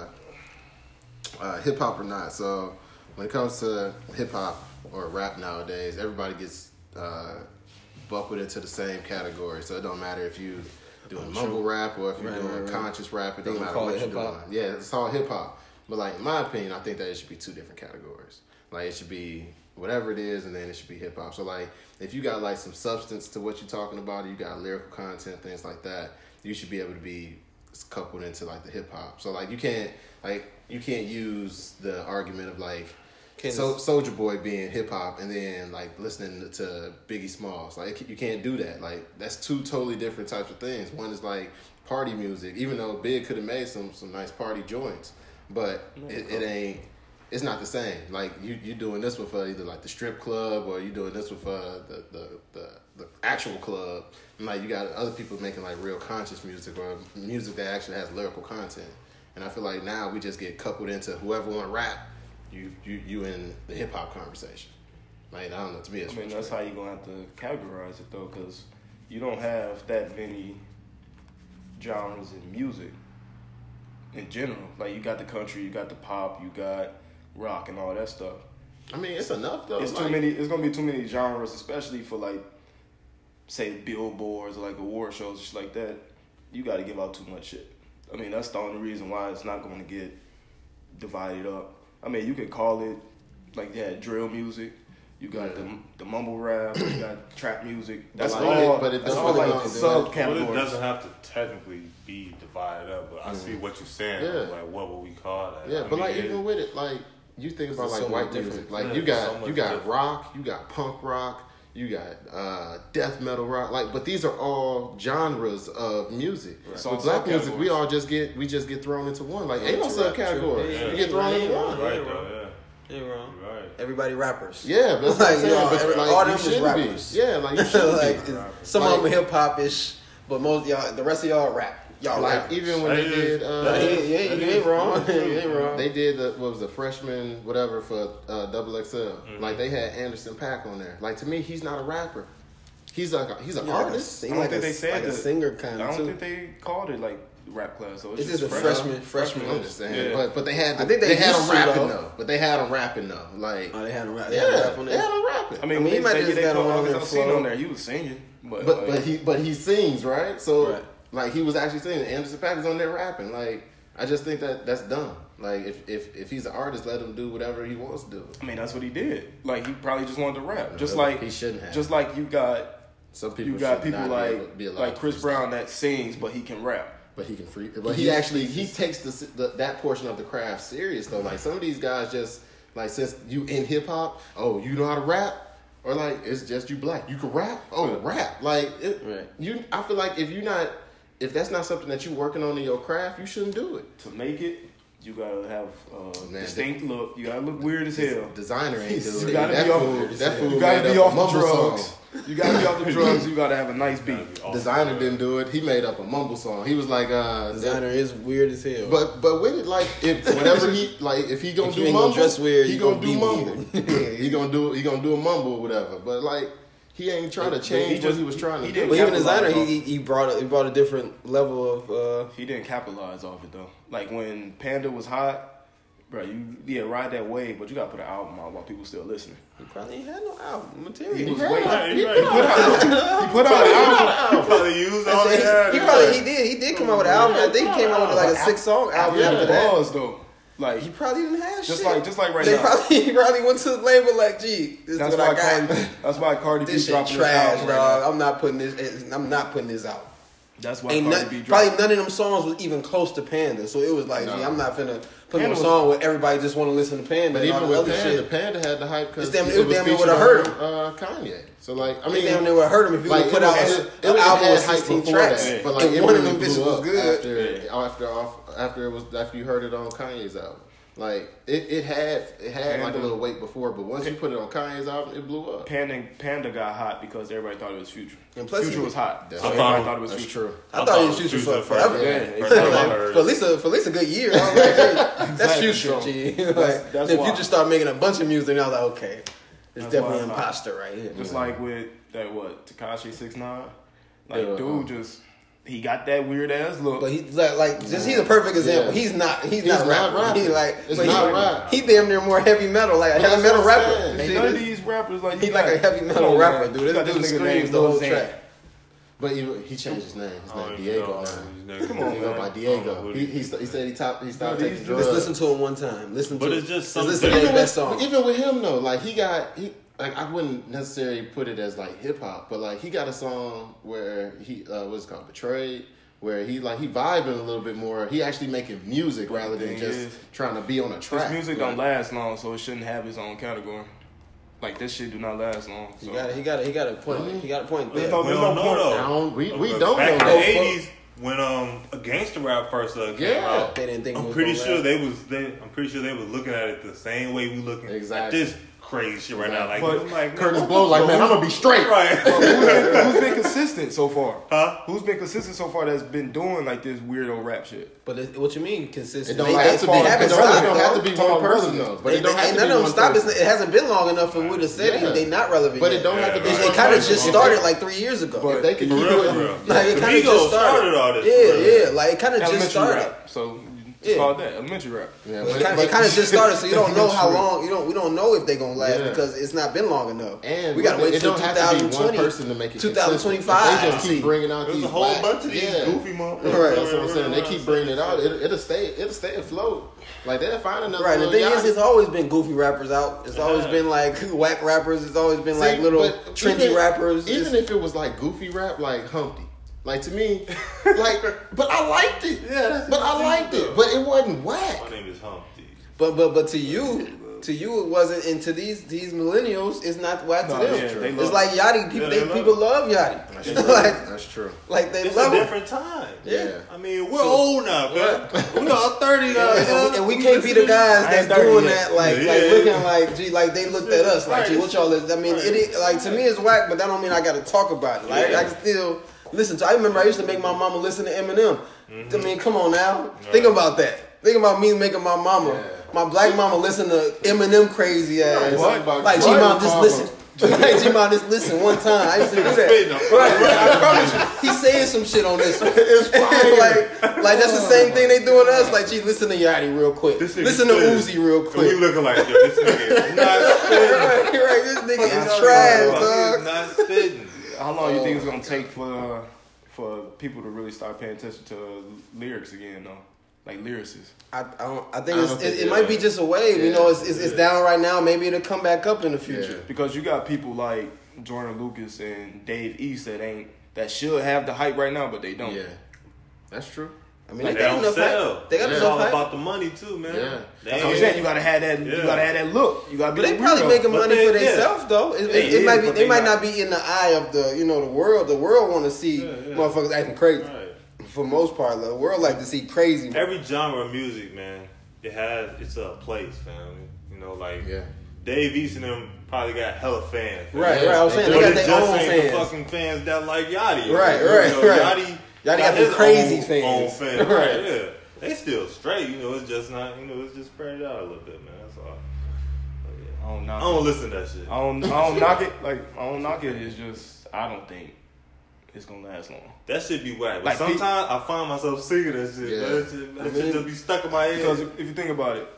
hip hop or not. So when it comes to hip hop or rap nowadays, everybody gets buckled into the same category. So it don't matter if you doing mumble rap or if you're doing conscious rap. It They don't gonna matter call what it you're hip-hop? doing. Yeah, it's all hip hop. But like in my opinion, I think that it should be 2 different categories. Like it should be whatever it is, and then it should be hip hop. So like if you got like some substance to what you're talking about, you got lyrical content, things like that, you should be able to be coupled into like the hip hop. So like you can't use the argument of like Soulja Boy being hip hop and then like listening to Biggie Smalls. Like you can't do that. Like that's 2 totally different types of things. One is like party music, even though Big could have made some nice party joints, but it ain't. It's not the same. Like you doing this with either like the strip club or you doing this with the actual club. And like you got other people making like real conscious music or music that actually has lyrical content. And I feel like now we just get coupled into whoever want to rap, you in the hip hop conversation. Like, I don't know, to me it's that's how you're going to have to categorize it, though, because you don't have that many genres in music in general. Like, you got the country, you got the pop, you got rock and all that stuff. I mean, it's enough, though. It's too many. It's going to be too many genres, especially for, like, say, billboards or, like, award shows, just like that. You got to give out too much shit. I mean, that's the only reason why it's not going to get divided up. I mean, you could call it, like, they had drill music. You got the mumble rap. You got trap music. That's all. But it doesn't like subcategories. It doesn't have to technically be divided up. But I see what you're saying. Yeah. Like, what would we call that? Yeah, but like even with it, like you think about like white music. Like you got rock, you got punk rock, you got death metal rock. Like, but these are all genres of music. Right. With black music, we just get thrown into one. Like, ain't no subcategory. You get thrown into one. Right, You're wrong. Right. Everybody rappers. Yeah, but that's what I'm saying. But like, all them you shouldn't rappers. be. Yeah, like you should like, be. Some of them hip hop ish, but most y'all, the rest of y'all rap. Y'all like rappers. even when they did, you ain't wrong. You ain't wrong. They did the freshman whatever for Double XL. Mm-hmm. Like they had Anderson .Paak on there. Like to me, he's not a rapper. He's an artist. I don't think they said a singer kind of. I don't think they called it like rap class. So it's just a freshman. I'm just saying, but they had. I think they had him rapping though. But they had him rapping though. Like they had him rapping. They had him rapping. I mean, he might just got on there. I've seen on there. He was singing, but he sings right. So right. Like he was actually singing. Anderson .Paak is on there rapping. Like I just think that's dumb. Like if he's an artist, let him do whatever he wants to do. I mean, that's what he did. Like he probably just wanted to rap. Just No, like he shouldn't have. Just like you got some people. You got should people not be allowed like to Chris freestyle. Brown that sings, but he can rap. But he can free. But he takes that portion of the craft serious though. Like some of these guys just like since you in hip hop, oh you know how to rap, or like it's just you black, you can rap. Oh rap, like right. I feel like if that's not something that you're working on in your craft, you shouldn't do it. To make it, you gotta have a distinct look. You gotta look weird as hell. Designer ain't doing it. You gotta be off the drugs. You gotta be off the drugs. You gotta have a nice beat. Designer didn't do it. He made up a mumble song. He was like, Designer is weird as hell. But with it, like if whenever he like if he gonna do mumble, gonna dress weird, he gonna do mumble. he gonna do a mumble or whatever. But like he ain't trying to change what he was trying to do. But even Designer, he brought a different level of. He didn't capitalize off it though. Like when Panda was hot. Bro, you ride that wave, but you gotta put an album out while people still listening. He probably ain't had no album material. He put out an album. He probably used all he had. He did come out with an album. I think he came out with like a 6-song album after that. Though. Like he probably didn't have just shit. Just like right now. He probably went to the label like, gee, this that's is what I got. That's why Cardi B this shit dropping trash, this dog. album I'm not putting this out. That's why Cardi B probably none of them songs was even close to Panda. So it was like, gee, I'm not finna put on a song where everybody just want to listen to Panda. But even with Panda had the hype because it damn near would have hurt him. Kanye. So like, I mean, damn near would have hurt him if you would put out an album with 16 tracks. But like, one of them bitches was good after you heard it on Kanye's album. Like it had Panda, like a little weight before, but once you put it on Kanye's album, it blew up. Panda got hot because everybody thought it was Future. And plus Future was hot. That's everybody thought it was Future. True. I thought it was Future forever. Yeah, for at least a good year. I was like, hey, that's Future. That's if why. you just start making a bunch of music, and I was like, okay, it's definitely an imposter right here. Just like with that Tekashi 6ix9ine, like dude just. He got that weird ass look, but he's a perfect example. Yeah. He's not a rapper. He's like, it's not rap. He damn near more heavy metal, like a heavy metal rapper. None of these rappers like he's like a heavy metal rapper, dude. This dude screams the whole track. But he changed his name. His name Diego now. Come on, he go by Diego. He said he stopped taking drugs. Just listen to it one time. Listen to it. But it's just something. Listen to the best song. Even with him though, like like I wouldn't necessarily put it as like hip hop, but like he got a song where he what's it called, Betrayed, where he vibing a little bit more. He actually making music rather than just trying to be on a track. His music don't last long, so it shouldn't have his own category. Like this shit do not last long. So. He got a point. He got a point there. There's no point. We don't back know. in the 80s when a gangster rap first came out, they didn't think I'm pretty sure they was looking at it the same way we looking at this crazy shit right now. Like, But I'm like, Curtis man, Blow, like, man, I'm gonna be straight. right. Who's been consistent so far? Huh? Who's been consistent so far that's been doing like this weirdo rap shit? But what you mean consistent? It don't have to be. It haven't don't stopped, have to be Talking one about person relevance. though. But it don't have to none be of them one stop. person. It hasn't been long enough for would have said Yeah. they not relevant. But yet. it don't have to be. Yeah, one It kind of person. just started like 3 years ago. But If they could For keep real, doing for real. Like it The kind of Migos just started. all this. Yeah, like it kind of just Elementary started. rap. So Yeah. it's called that elementary rap. Yeah, It kind of just started, so you don't know how True. long. We don't know if they're gonna last Yeah. because it's not been long enough. And we gotta wait it till don't have to be one 2020, person to make it 2025. consistent. They just See. keep bringing out There's these a whole whack- bunch of these yeah. goofy motherfuckers. Right. That's what I'm saying. They keep bringing it out. It'll stay afloat. Like they'll find another. Right, the little thing is, Yachty. it's always been goofy rappers out. It's always been like whack rappers. It's always been like See, little but trendy even- rappers. Even if it was like goofy rap, like Humpty, like to me, like, but I liked it. Yeah, that's but I liked it. But it wasn't whack. My name is Humpty. but to you it wasn't. And to these millennials, it's not whack to No, them. yeah, they It's love like Yachty. People, Yeah, they love people love Yachty. That's true. like, That's true. like they It's love a him. different time. Yeah. I mean, we're old now, man. We all 30 now. And we can't be the guys I ain't that's 30 doing yet. that, like Yeah. looking like, gee, like they looked at us, like, Right. gee, what y'all is? I mean, Right. it like to me it's whack, but that don't mean I got to talk about it. Like Yeah. I can still listen to. I remember I used to make my mama listen to Eminem. Mm-hmm. I mean, come on now, think about that. Think about me making my mama, my black mama, listen to Eminem crazy ass. What? Like, What? G-Mom, just listen. Like, G-Mom, just listen one time. I used to do that. Right, I promise you. He's saying some shit on this one. It's fire. like that's the same thing they doing to us. Like, gee, listen to Yachty real quick. This nigga Listen to spitting. Uzi real And we quick. looking like, yo, this nigga is not spitting. right, this nigga is He's trash, dog. not spitting. How long you think it's gonna take for people to really start paying attention to lyrics again, though? Like lyricists. I think I it's, don't think it might be just a wave. You Yeah. know, it's down right now. Maybe it'll come back up in the future. Yeah. Because you got people like Jordan Lucas and Dave East that should have the hype right now, but they don't. Yeah, that's true. I mean, They they got don't enough sell. hype. They got Yeah. It's all enough hype. about the money too, man. Yeah. They That's what I'm ain't- saying. You gotta have that. You Yeah. gotta have that look. You gotta be. But they the probably weirdo. making But money they- for yeah. themselves though. It is, might be. but They they might not. not be in the eye of the the world. The world want to see motherfuckers acting crazy. Right. For most part, the world like to see crazy. Every genre of music, man, it's a place, fam. You know, like Yeah. Dave East and them probably got hella fans. fam. Right, Yeah, right. I was saying they they But got it their just own ain't the fans. fucking fans that like Yachty. Right, You right, know, right. Yachty got them his crazy own fans. fans. Right. Right, yeah. They still straight, you know, it's just not, you know, it's just spread out a little bit, man. That's all. But yeah. I don't knock I don't it. listen to that shit. I don't knock it. Like I don't knock it. It's just I don't think it's gonna last long. That shit be whack. But Like, sometimes I find myself singing that shit. Yeah. That shit just be stuck in my head. Because if you think about it,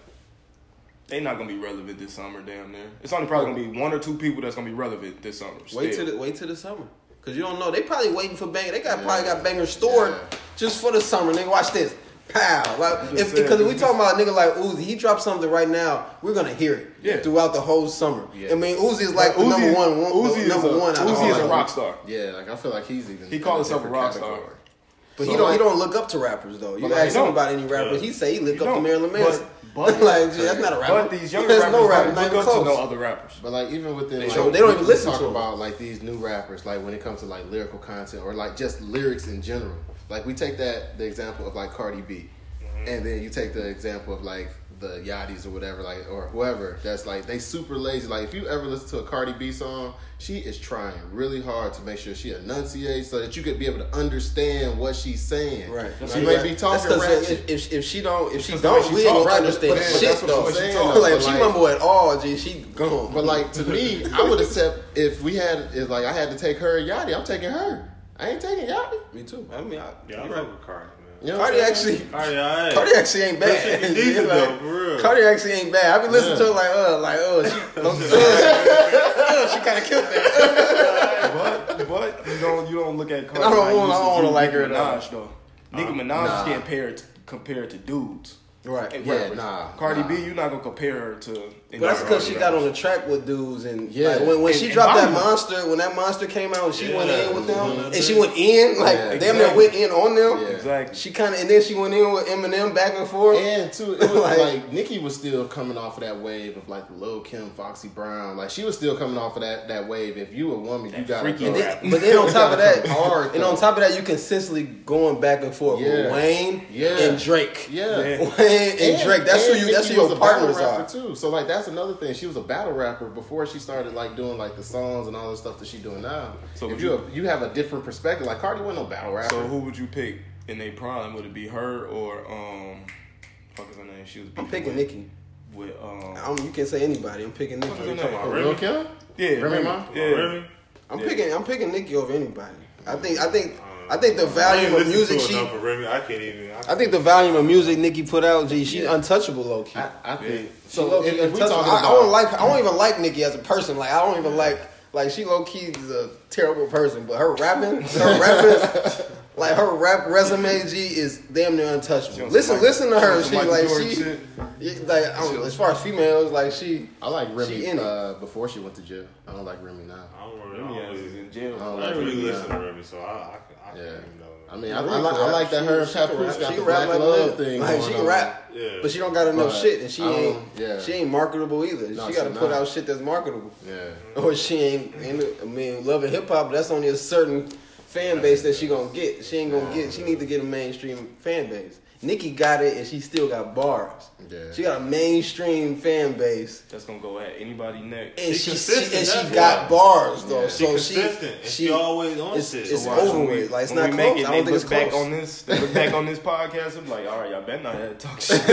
they not gonna be relevant this summer. Damn near. It's only probably gonna be one or two people that's gonna be relevant this summer. Wait still. till the summer, cause you don't know. They probably waiting for banger. They probably got bangers stored just for the summer. Nigga, watch this. Pow! Like because if we talking about a nigga like Uzi, he dropped something right now. We're gonna hear it throughout the whole summer. Yeah. I mean, Uzi is like the number one. Uzi number is a, one. out of Uzi all is a of them. rock star. Yeah, like I feel like he's even. He call in himself a different rock star. category. But So, he don't. like- He don't look up to rappers though. You But, ask like, him about any rappers, he say he look up to don't. Marilyn Manson. But- like, gee, that's not a rapper. But these younger There's rappers no rapper, don't not look even up to close. no other rappers. But like even within They like, don't even we listen talk to 'em. about like these new rappers, like when it comes to like lyrical content or like just lyrics in general. Like we take the example of like Cardi B, and then you take the example of like the Yachty's or whatever, like or whoever that's like they super lazy. Like if you ever listen to a Cardi B song, she is trying really hard to make sure she enunciates so that you could be able to understand what she's saying. Right. She may be talking That's 'cause ratchet. if she don't, Because we the way ain't she gonna talk, right, understand but shit that's what though. I'm saying, Like though, if but she like- mumble at all, gee, she gone. But like to me, I would accept if I had to take her and Yachty, I'm taking her. I ain't taking Yachty. Me too. I mean, Yeah, I'm you're fucking with Cardi, man. You know what Cardi I'm saying? actually. Cardi, alright. Cardi actually ain't That shit bad. be decent, Like, though, for real. Cardi actually ain't bad. I be listening to her she kind of killed that. But you don't look at Cardi. I don't like you wanna- I don't used to wanna see like her Nicki at all. Minaj though. Nicki Minaj nah. is getting compared to dudes. Right. and Yeah, rappers. nah, Cardi nah. B, you're not gonna compare her to. But that's because she got on the track with dudes and Yeah. like, when she And dropped that Bobby. monster, when that monster came out, and she went Yeah. in with them, Mhm. and she went in like Yeah, damn near exactly. went in on them. Yeah. Exactly. She kind of and then she went in with Eminem back and forth. And too, it was Like- like Nicki was still coming off of that wave of like Lil Kim, Foxy Brown. Like she was still coming off of that wave. If you a woman, you got freaky to And rap. but then on top of that, hard. and on top of that, you consistently going back and forth Yeah. with Wayne Yeah. and Drake. yeah. Yeah. Wayne and Drake. That's who your partners are too. So like that's another thing. She was a battle rapper before she started like doing like the songs and all the stuff that she's doing now. So if you have a different perspective, like Cardi wasn't no battle rapper. So who would you pick in their prime? Would it be her or fuck is her name? She was. I'm picking Nicki. With you can say anybody. I'm picking Nicki. What is her name? Lil' Kim? Yeah, Remy Ma? Yeah. Remy? I'm picking Nicki over anybody. I think the volume of music I think the volume of music Nicki put out, she's untouchable low key. I think so. If we talking about, I don't even like Nicki as a person. Like I don't even like she low key is a terrible person, but her rapping, like her rap resume, is damn near untouchable. Listen to her. As far as females, I like Remy before she went to jail. I don't like Remy now. Remy is in jail. I don't really listen to Remy, so I can't even know. I mean, I like that her and Papoose got the Black Love thing. Like she can rap, but she don't got enough shit, and she ain't marketable either. No, she got to put out shit that's marketable. Yeah, or she ain't. I mean, Love and Hip Hop, that's only a certain fan base that she gonna get. She ain't gonna get. She need to get a mainstream fan base. Nicki got it, and she still got bars. Yeah. She got a mainstream fan base that's gonna go at anybody next. And she got bars though. Yeah. So she always on shit. It's over with. Like it's not close. I don't think it's close. They look back on this podcast. I'm like, all right, y'all better not have to talk shit.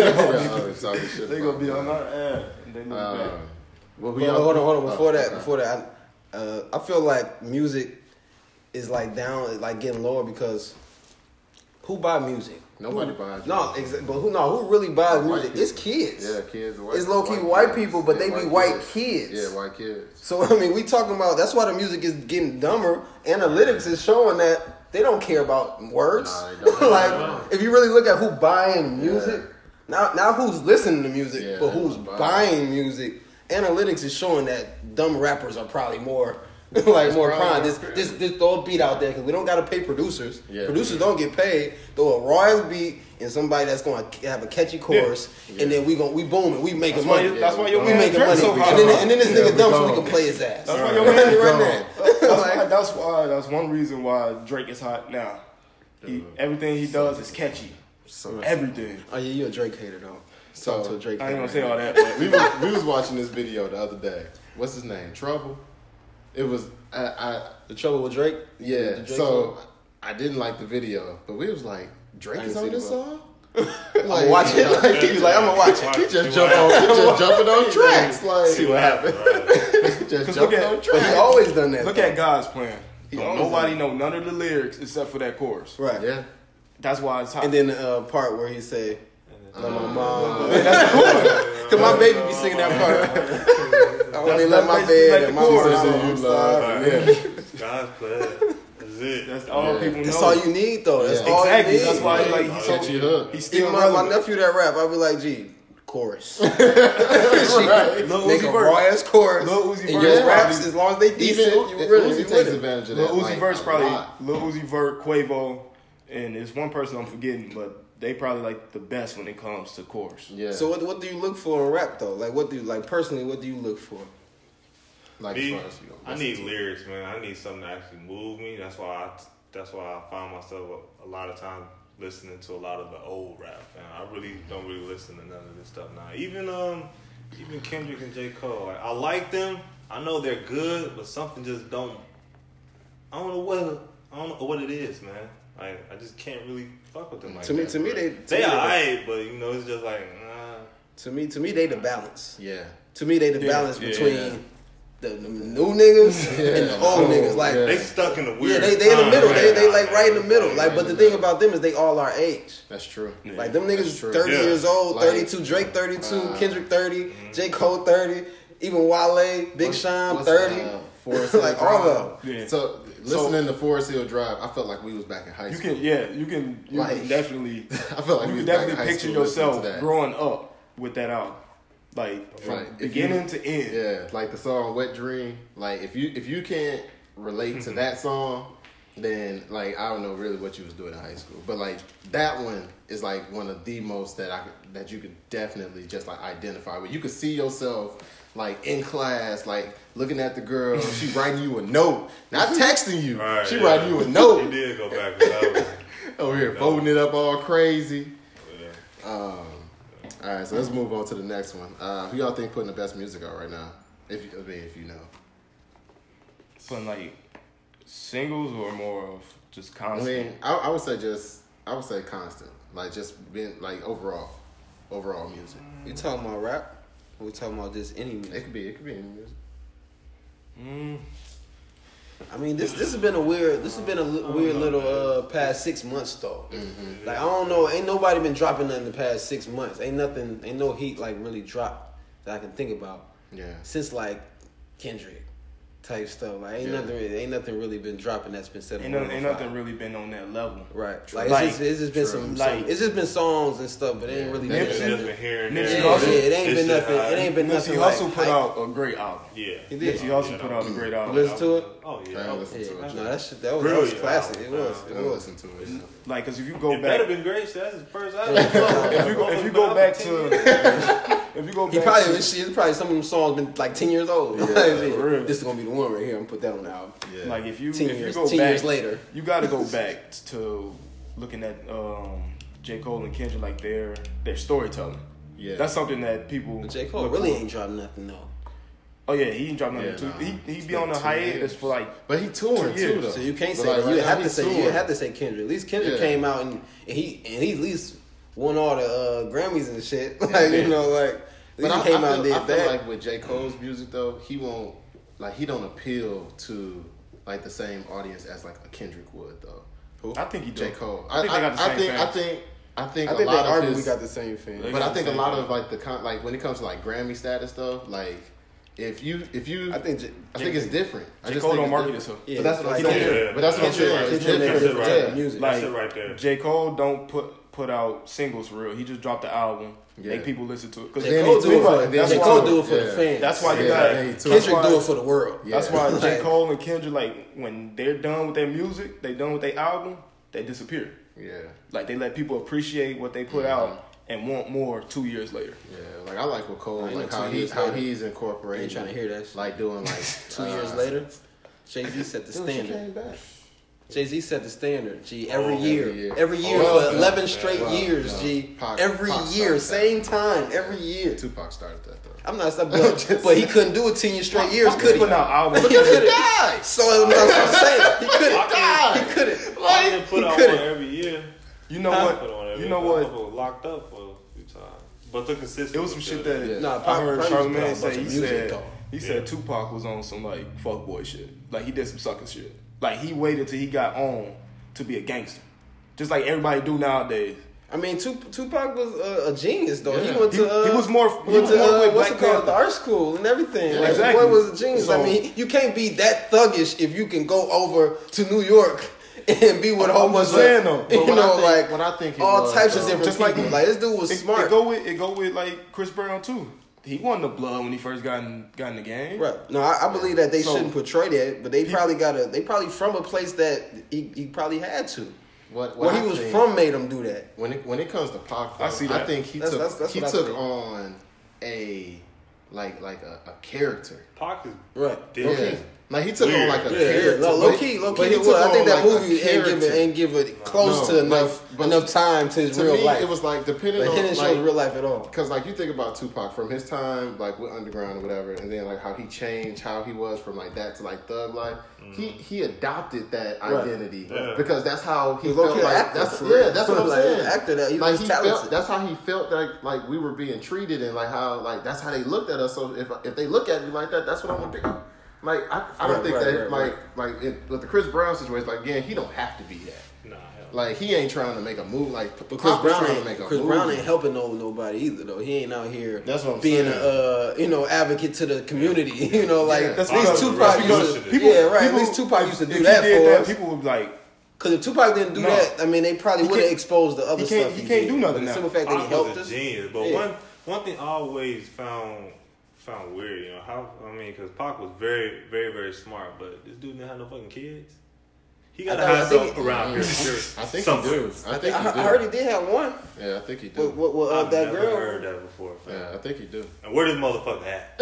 They gonna be on our ass. They look back. Hold on. Before that, I feel like music is like down, like getting lower because who buy music? Nobody buys music. No, but who really buys music? It's kids. Yeah, kids. It's low key white people, but they be white kids. Yeah, white kids. So I mean, we talking about that's why the music is getting dumber. Analytics is showing that they don't care about words. Nah, they don't. Like if you really look at who buying music, now who's listening to music, but who's buying music? Analytics is showing that dumb rappers are probably more. More prime. Just throw a beat out there because we don't gotta pay producers. Yeah, producers don't get paid. Throw a raw beat and somebody that's gonna have a catchy chorus, and then we boom it. We making money. That's why your man Drake so hot. And then this nigga dumb so we can play his ass. That's why your man right now. That's one reason why Drake is hot now. Everything he does is catchy. Everything. Oh yeah, you a Drake hater though. So to Drake. I ain't gonna say all that. But we was watching this video the other day. What's his name? Trouble. It was The Trouble with Drake. Yeah. Drake so I didn't like the video, but we was like, Drake is on this song. Like, watch it. He was like, I'm gonna watch it. He just jumping on tracks. Like, see what happened. Just jumping on tracks. But he always done that. Look at God's plan. Nobody know none of the lyrics except for that chorus. Right. Yeah. That's why it's hot. And then the part where he say, "Let my mom." That's the chorus. Cause my baby be singing that part. I only love my bed and my mom. God's plan. That's it. That's all people know. That's all you need, though. That's all exactly. you need. That's why he catch you hook. He's still even my nephew that rap. I'll be like, "Gee, chorus." Lil Uzi raw ass chorus. Lil Uzi and your raps, as long as they decent, you really takes advantage of that. Lil Uzi Vert's probably Lil Uzi Vert, Quavo, and there's one person I'm forgetting, but they probably like the best when it comes to chorus. Yeah. So what do you look for in rap though? Like what do you personally? What do you look for? Like me, I need lyrics, man. I need something to actually move me. That's why I find myself a lot of times listening to a lot of the old rap. Man, I really don't listen to none of this stuff now. Even Kendrick and J. Cole. Like, I like them. I know they're good, but something just don't. I don't know what it is, man. Like, I just can't really fuck with them. Like to me, they alright, but it's just like. To me, they the balance. Yeah. To me, they the balance between. The new niggas and the old niggas, like they stuck in the weird. Yeah, they in the middle. They like right in the middle. Like, but the thing about them is they all our age. That's true. Like them niggas 30 years old, 32. Drake 32, Kendrick 30, J. Cole 30, even Wale, Big Sean 30. Like all of them. Yeah. So listening to Forest Hill Drive, I felt like we was back in high school. You can definitely. I feel like you can definitely picture yourself growing up with that album. Like from beginning to end. Yeah, like the song Wet Dream. Like if you can't relate to that song, then like I don't know really what you was doing in high school. But like that one is like one of the most that you could definitely just like identify with. You could see yourself like in class, like looking at the girl, she writing you a note. Not texting you. Right, she writing you a note. He did go back to that one. Over here folding it up all crazy. Yeah. All right, so let's move on to the next one. Who y'all think putting the best music out right now? If you know. Putting like singles or more of just constant. I mean, I would say constant. Like just being like overall music. You talking about rap? Or we talking about just any music? It could be any music. I mean, this has been a weird little past 6 months though. Mm-hmm. Like I don't know, ain't nobody been dropping nothing the past 6 months. Ain't no heat like really dropped that I can think about. Yeah. Since like Kendrick type stuff. Like ain't nothing really been dropping that's been said. Ain't nothing really been on that level. Right. Like it's just been it's just been songs and stuff, but it ain't really been been hearing it ain't been nothing. It ain't been nothing. Nipsey Hussle put out a great album. Yeah. He did. Nipsey Hussle put out a great album. You listen to it? Oh yeah. I listened to it. No, that was classic. It was. I listened to it. Like, cause if you go It back, better been great. So that's his first album. if you go back to, He probably it's probably some of them songs been like 10 years old. Yeah, for real. This is gonna be the one right here. I'm gonna put that on the album. Yeah. like if you 10 go years back, later. you got to go back to looking at J. Cole and Kendrick, like their storytelling. Yeah. That's something that people. J. Cole look really for. ain't dropped nothing though. Oh yeah, he ain't dropped nothing Yeah, too. nah. He be on a hiatus for like. But he touring 2 years. too though. So you can't But say like, that. You right have now to he say touring. Kendrick. At least Kendrick Yeah. came out and he at least won all the Grammys and shit. Like you know, like at But least I he came out feel, and did I feel that. like with J. Cole's music though, he don't appeal to like the same audience as like a Kendrick would though. I think he do. J. Cole. I think they got the same fans. I think I a think lot of arguably his, got the same fan. They but got I think the a same lot fan. of like when it comes to like Grammy status stuff, like if you I think I think it's different. I J. just Cole think don't it's market different. himself. Yeah, But that's what I'm like saying. Yeah. But that's what I'm saying. Kendrick It's make different. different Right. music. Like That's it right there. J. Cole don't put out singles for real. He just dropped the album. Yeah. Make people listen to it. Cause J. Then Cole he do it toured. for That's J. why- Cole do it for yeah. the fans. that's why you Yeah, got. then he toured. That's Kendrick why- do it for the world. Yeah. That's why J. Like- Cole and Kendrick, like when they're done with their music, they done with their album, they disappear. Yeah. Like they let people appreciate what they put out and want more 2 years later. Yeah, like I like what Cole, I know like 2 how years how later. he's I incorporating. ain't trying to hear that shit. Like doing like 2 years later, Jay-Z set the She standard. came back. Jay-Z set the standard, G, every Oh, year. every year. Every year Well, for no, 11 straight well, years, no. G. Pac Every started year, that. same time, every year. Tupac started that though. I'm not but he couldn't do it 10 years straight years, could he? Putting out albums. Because he died. So that's what I'm saying. He couldn't. died. He couldn't. I didn't put out couldn't. one every year. You know Put on what? every You know year. I what? was locked up for a few times, but the consistency. It was some shit that Yeah. Nah, I Pac heard probably put out Charlamagne a say. bunch He of music, said though. he said Tupac was on some like fuckboy shit. Like he did some sucker shit. Like he waited till he got on to be a gangster, just like everybody do nowadays. I mean, Tupac was a genius, though. Yeah. He went to He was more. He went was to more with what's Black it called, Panther. the art school and everything. Yeah, Like, exactly. the boy was a genius. So- I mean, you can't be that thuggish if you can go over to New York and be with a whole I'm bunch just saying, of, though. But you what know, I think- like what I think it all was, types of though, different just like- people. Like this dude was It smart. go with like Chris Brown too. He won the blood when he first got in the game. Right. No, I believe that they So- shouldn't portray that, but they probably from a place that he probably had to. What Where I he was think- from made him do that. When it comes to Pac, though, I see I that. think he That's took what I think. on a like a character. Pac is Right. different. Yeah. Like he took Weird. on like a Yeah, character. low key. but It he was. took I think on, that like, a movie character. ain't give it close No, to enough but time to his To real me, life. it was like depending Like, on he didn't show like, his real life at all. Because like you think about Tupac from his time, like with Underground or whatever, and then like how he changed, how he was from like that to like thug life. He adopted that Right. identity Yeah. because that's how he He was felt. low-key Like an actor, that's for real. that's what I'm Like, he was saying. an actor that he like was he talented. felt. That's how he felt that like we were being treated, and like how like that's how they looked at us. So if they look at me like that, that's what I'm gonna pick up. Like I don't Right, think right, that right, like with the Chris Brown situation, like again, he don't have to be that. Nah, hell. Like he ain't trying to make a move. Like But Chris Pac was Brown trying to make a ain't, Chris movie. Brown ain't helping nobody either though. He ain't out here That's what I'm being saying. a advocate to the community. You know, like Yeah. at That's least because- Tupac that's used because to. people- Yeah, right. At people- least Tupac used to do if that he did for that, us. people would be like, Because if Tupac didn't do No. that, I mean, they probably He would have can't- exposed the other he can't- stuff. he can't did. do nothing But the now. simple fact that he Pac helped was a us. genius, but Yeah. one thing I always found weird, you know, how I mean, because Pac was very, very, very smart, but this dude didn't have no fucking kids. He gotta I have think something around here. I think Some he do. friends. I think he do. I heard he did have one. Yeah, I think he do. What I've that never girl? heard that before. Fam. Yeah, I think he do. And where this motherfucker at?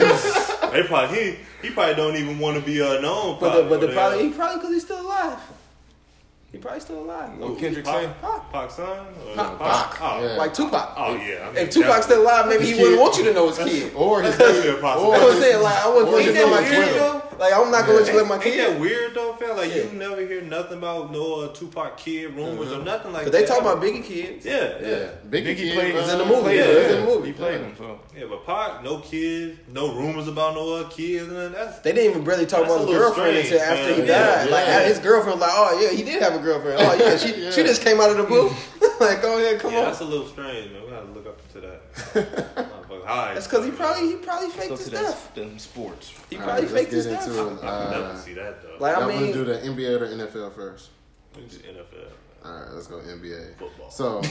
They probably he probably don't even want to be known. But Probably, he probably because he's still alive. He probably still alive. What Kendrick say? Pac's son? Pac. Oh, Yeah. Like Tupac. Oh, yeah. I mean, If Tupac's still alive, maybe he His wouldn't kid. want you to know his kid. Or his That's a or possibility. You know what I'm saying? Like, I wouldn't want you to know my Ain't that weird, kid. though? Like, I'm not gonna let you let my Ain't kid. that weird though, fam? Like Yeah. you never hear nothing about no Tupac kid rumors or nothing like Cause that. they talk about Biggie kids. Yeah, yeah, Biggie played- He's in the movie. Yeah, He's in the movie. He played him, so. Yeah, but Pac, no kids, no rumors about no kids, and that's They didn't even really talk That's about a his little girlfriend strange, until after he man. died. Yeah, Like yeah. his girlfriend was like, oh yeah, he did have a girlfriend. Oh yeah, she just came out of the blue. Like, go ahead, come yeah, on. that's a little strange, man. We gotta look up into that. Motherfucker, high. That's because he probably faked Go his to death. them sports. He All probably right, faked his let's death. get into it. I can never see that though. Like, I Y'all want mean, to do the NBA or the NFL first? It's NFL. All right, let's go NBA. Football. So,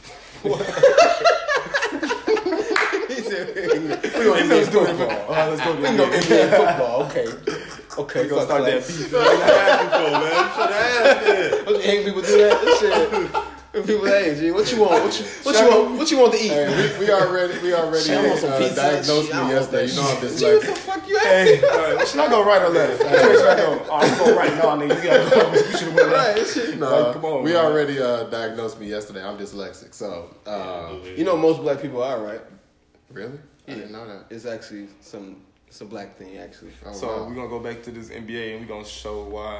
he said, we gonna NBA football. Let's go We can go NBA football. Okay. Okay, We gonna fuck start that flex. beef. You asking for, man. You should ask it. Don't you hate people do that? This shit. People, hey, G, what you want? What you want to eat? hey, we already Shit, I want some pizza and diagnosed shit. I me want yesterday. that You know I'm shit. dyslexic. G, what the fuck you Hey, asking? should I go right or left? Which way should I go? Oh, I'm going right. No, nigga, you gotta go. You should have went left. Right, this shit. No, Like, come on, we man. already diagnosed me yesterday. I'm dyslexic. So, You know most black people are, right? really? I didn't know that. It's actually it's a black thing, actually. Oh, So wow. we're gonna go back to this NBA and we're gonna show why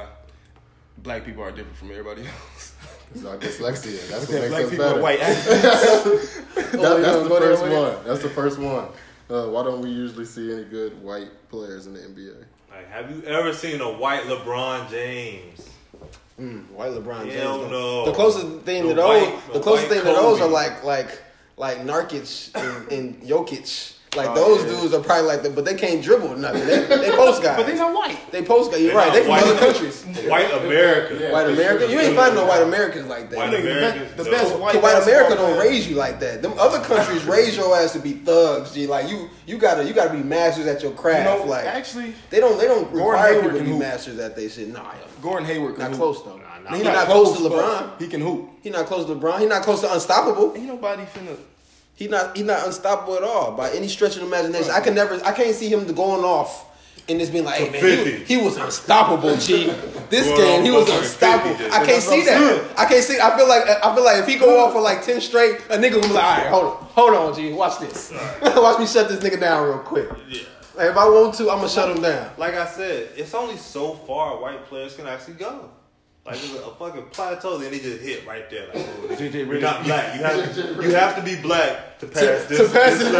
black people are different from everybody else. It's our dyslexia. That's what That makes black us people are better. white athletes. That's the go there first with it? one. That's the first one. Why don't we usually see any good white players in the NBA? Like, have you ever seen a white LeBron James? White LeBron James. Hell though. no. The closest thing The to those, white- the the closest white thing to those Kobe. are like Narkic and Jokic. Like Oh, those yeah. dudes are probably like but they can't dribble or nothing. They post guys. But they're not white. They post guys. You're They're right. not They from white. other countries. White America. Yeah. White America. You ain't finding no white Americans like that. White Nigga, Americans. the no. best white White basketball America don't player- raise you like that. Them other countries raise your ass to be thugs, G. Like you gotta be masters at your You craft. know, like actually, they don't require Hayward people to can be hoop. masters at they shit. Nah, Gordon Hayward can not hoop. close though. Nah, He nah, not close to but LeBron. He can hoop. He not close to LeBron. He not close to unstoppable. Ain't nobody finna. He not unstoppable at all by any stretch of the imagination. I can't see him going off and just being like, hey man, 50. he was unstoppable, G. This Well, game he was motherfucking unstoppable. 50 I can't see that. I can't see. I feel like if he go off for like 10 straight, a nigga gonna be like, all right, hold on, G, watch this. Watch me shut this nigga down real quick. Yeah. Like, if I want to, I'm gonna shut him down. Like I said, it's only so far white players can actually go. Like there's a fucking plateau, then they just hit right there. Like, oh, JJ you're not black. You have to be black to pass this. to pass this it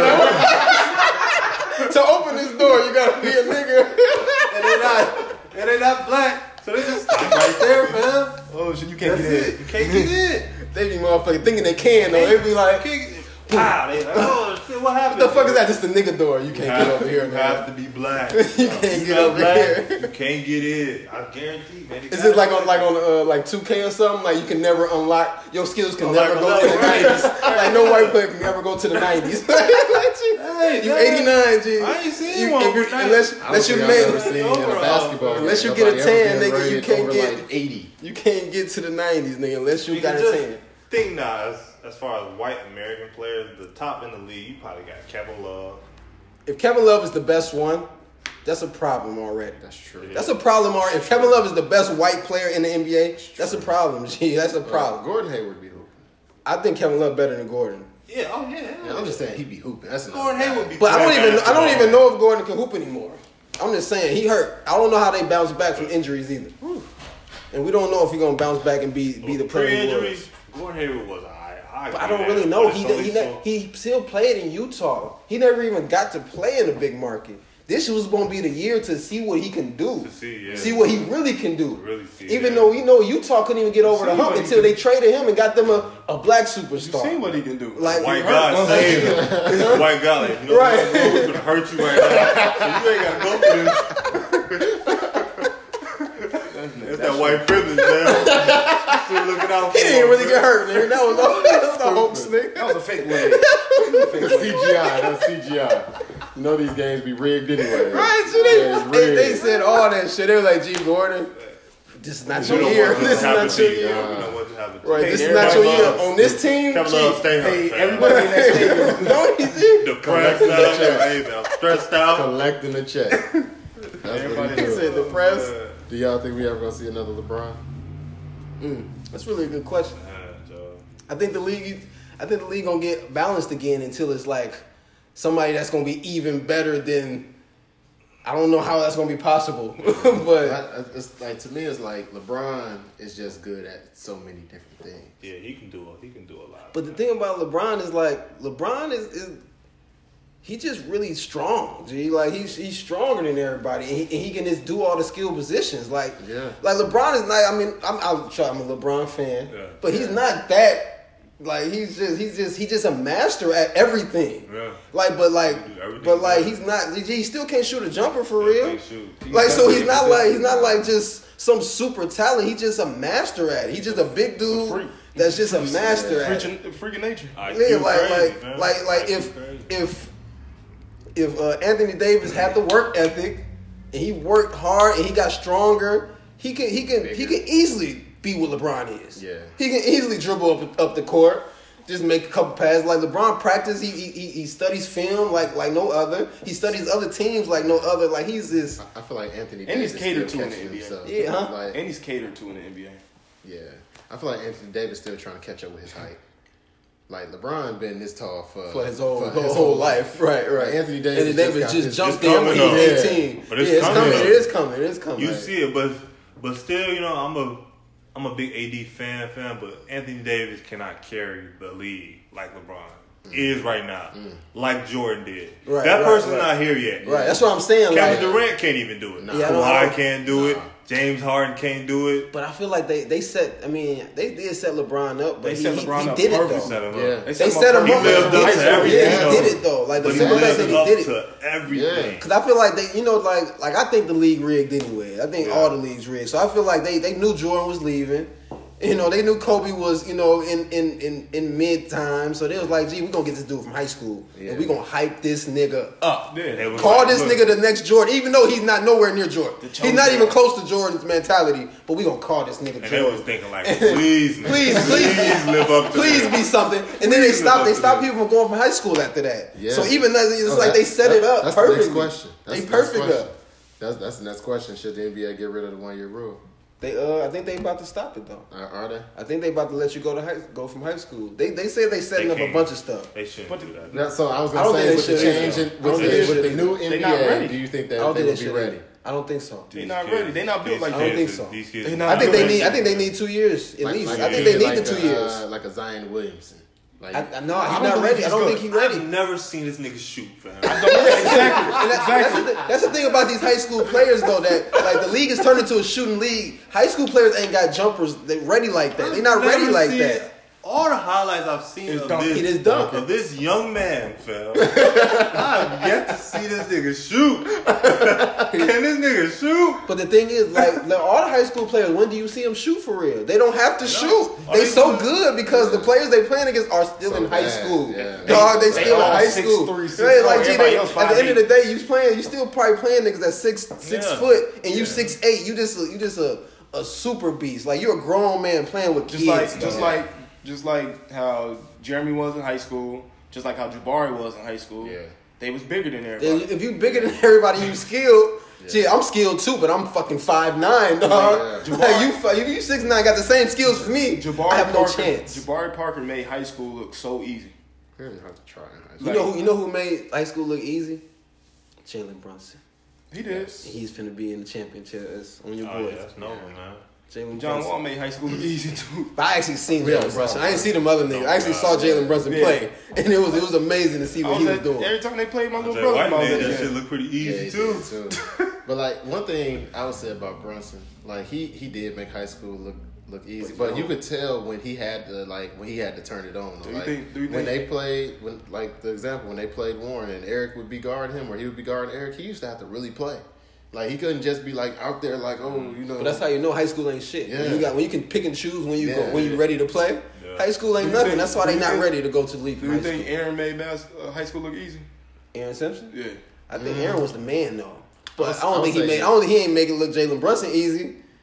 level. To open this door, you gotta be a nigga. and they not black, so they just stop right there, fam. Oh shit, you can't That's get in. it. You can't get in. They be motherfucking thinking they can though. They be like, Pow! They like, oh shit, what happened? what the fuck is that? Just the nigga door. You can't get over here, You man. have to be black. You can't You get not over black, here. you can't get in. I guarantee, man. Is it like on 2K or something? Like you can never unlock your skills can Oh, never like go to the a- 90s. Like no white player can ever go to the 90s. Hey, You man. 89, G. I ain't seen You- one if you- for that. Unless I don't you think I've made ever seen in a basketball game. Unless you get a nobody 10, ever been nigga, you rated can't over get- like 80. you can't get to the 90s, nigga, unless you You got can a just 10. think now, as far as white American players, the top in the league, you probably got Kevin Love. If Kevin Love is the best one, that's a problem already. That's true. That's a problem already. If Kevin Love is the best white player in the NBA, that's a problem, G. That's a problem. Gordon Hayward be hooping. I think Kevin Love better than Gordon. Yeah, oh yeah. Yeah, I'm just saying he be hooping. That's another Gordon guy. Hayward be. But I playing don't basketball. even know if Gordon can hoop anymore. I'm just saying he hurt. I don't know how they bounce back from injuries either. And we don't know if he's gonna bounce back and be the player he was. Pre-injuries, Gordon Hayward was alright. But I don't really know. He still played in Utah. He never even got to play in a big market. This was going to be the year to see what he can do. To see, yeah. See what he really can do. Really see, Even yeah. though we know Utah couldn't even get over the see hump what he until can they traded him and got them a black You superstar. seen what he can do? Like White he God hurt. saved him. White God, like, you know, Right. right. We're gonna hurt you right now, so you ain't gotta go for this. That's that white privilege, man. Still looking out for He didn't him, really man. get hurt, nigga. That was the hoax, nigga. That was a fake leg. That's CGI. That's CGI. You know these games be rigged anyway. Right, so Yeah, it's they rigged. said all that shit. They were like, G. Gordon, this is not We your don't year. want This is happen not to your you, year. man. We don't want to happen to Right, you. this is not your Everybody year. loves- On this team, Kevin G. Love, stay hurt, Hey, fam. everybody in that stadium. Don't you see? Depressed out. Hey, man, I'm stressed out. Collecting the check. That's what Everybody he He do. said depressed. Do y'all think we ever gonna see another LeBron? That's really a good question. Yeah, Joe. I think the league gonna get balanced again until it's like somebody that's gonna be even better than. I don't know how that's gonna be possible, but it's like to me, it's like LeBron is just good at so many different things. Yeah, he can do a lot. But the thing about LeBron is like LeBron is he just really strong. G. Like he's stronger than everybody, and he can just do all the skill positions. Like LeBron is not. I mean, I'm a LeBron fan, but he's not that. Like he's just a master at everything. Yeah. But he's not. He still can't shoot a jumper for real. Like so, he's not like just some super talent. He's just a master at it. He's just a big dude that's just a master at it. Freak of nature. If Anthony Davis had the work ethic and he worked hard and he got stronger, he can easily be what LeBron is. Yeah. He can easily dribble up the court, just make a couple passes. Like LeBron practice, he studies film like no other. He studies other teams like no other. Like he's this. I feel like Anthony Davis. And he's catered to in the NBA. Himself. Yeah, huh? Like, and he's catered to in the NBA. Yeah. I feel like Anthony Davis still trying to catch up with his height. Like LeBron been this tall for his whole life. Right. Like Anthony Davis just jumped in when he was 18. But it's coming. It is coming. You see it, but still, you know, I'm a big AD fan, but Anthony Davis cannot carry the league like LeBron is right now, like Jordan did. Right, that person's not here yet. Right, that's what I'm saying. Kevin Durant can't even do it. Kawhi can't do it. James Harden can't do it. But I feel like they did set LeBron up, but he did it though. They set him up. He lived up to everything. He did it though. Like the simple fact that he did it. To everything. Because I feel like like I think the league rigged anyway. I think all the leagues rigged. So I feel like they knew Jordan was leaving. You know, they knew Kobe was, in mid time. So they was like, gee, we're going to get this dude from high school. Yeah. And we're going to hype this nigga up. Yeah, call this nigga the next Jordan, even though he's not nowhere near Jordan. He's not even close to Jordan's mentality, but we're going to call this nigga Jordan. And they was thinking like, please live up to please be something. And then they stopped people from going from high school after that. Yeah. So even it's like they set it up perfectly. That's the next question. They perfect up. That's the next question. Should the NBA get rid of the 1 year rule? I think they about to stop it though. Are they? I think they about to let you go from high school. They say they setting up a bunch of stuff. They shouldn't do that. So I was gonna say with the change with the new NBA, do you think that they will be ready? I don't think so. They're not ready. They're not built like that. I don't think so. I think they need 2 years at least. I think they need the 2 years. Like a Zion Williamson. Like, he's not ready. I don't think he's ready. I've never seen this nigga shoot, fam. Exactly. That's the thing about these high school players, though, that like the league is turned into a shooting league. High school players ain't got jumpers. They ready like that. They're not ready like that. All the highlights I've seen of this young man, fam. I've yet to see this nigga shoot. Can this nigga shoot? But the thing is, like all the high school players, when do you see them shoot for real? They don't have to shoot. They so good because the players they playing against are still in high school. Yeah. Dog, they still in high school. 6'3", like, at the end of the day, you still probably playing niggas that's 6 foot and you 6'8". You just a super beast. Like you're a grown man playing with kids. Just like how Jeremy was in high school, just like how Jabari was in high school. Yeah. They was bigger than everybody. If you bigger than everybody, you skilled. Yeah. Gee, I'm skilled too, but I'm fucking 5'9", dog. Yeah. Like you 6'9", got the same skills for me. I have no chance. Jabari Parker made high school look so easy. He didn't have to try in high school. You know who made high school look easy? Jalen Brunson. He did. He's finna be in the championship. That's on your boys. Yeah, that's no one, man. John Wall made high school look easy too. But I actually seen Jalen Brunson. I didn't see them other niggas. I actually saw Jalen Brunson play, and it was amazing to see what he was doing. Every time they played, my little brother, that shit looked pretty easy too. But like one thing I would say about Brunson, like he did make high school look easy, but you could tell when he had to turn it on. Do you think when they played, the example when they played Warren and Eric would be guarding him or he would be guarding Eric, he used to have to really play. Like he couldn't just be like out there like But that's how you know high school ain't shit. Yeah. When you can pick and choose when you ready to play. Yeah. High school ain't nothing. That's why they not ready to go to the league. Do you think Aaron made high school look easy? Aaron Simpson? Yeah. I think Aaron was the man though. But I don't think he ain't make it look Jalen Brunson easy.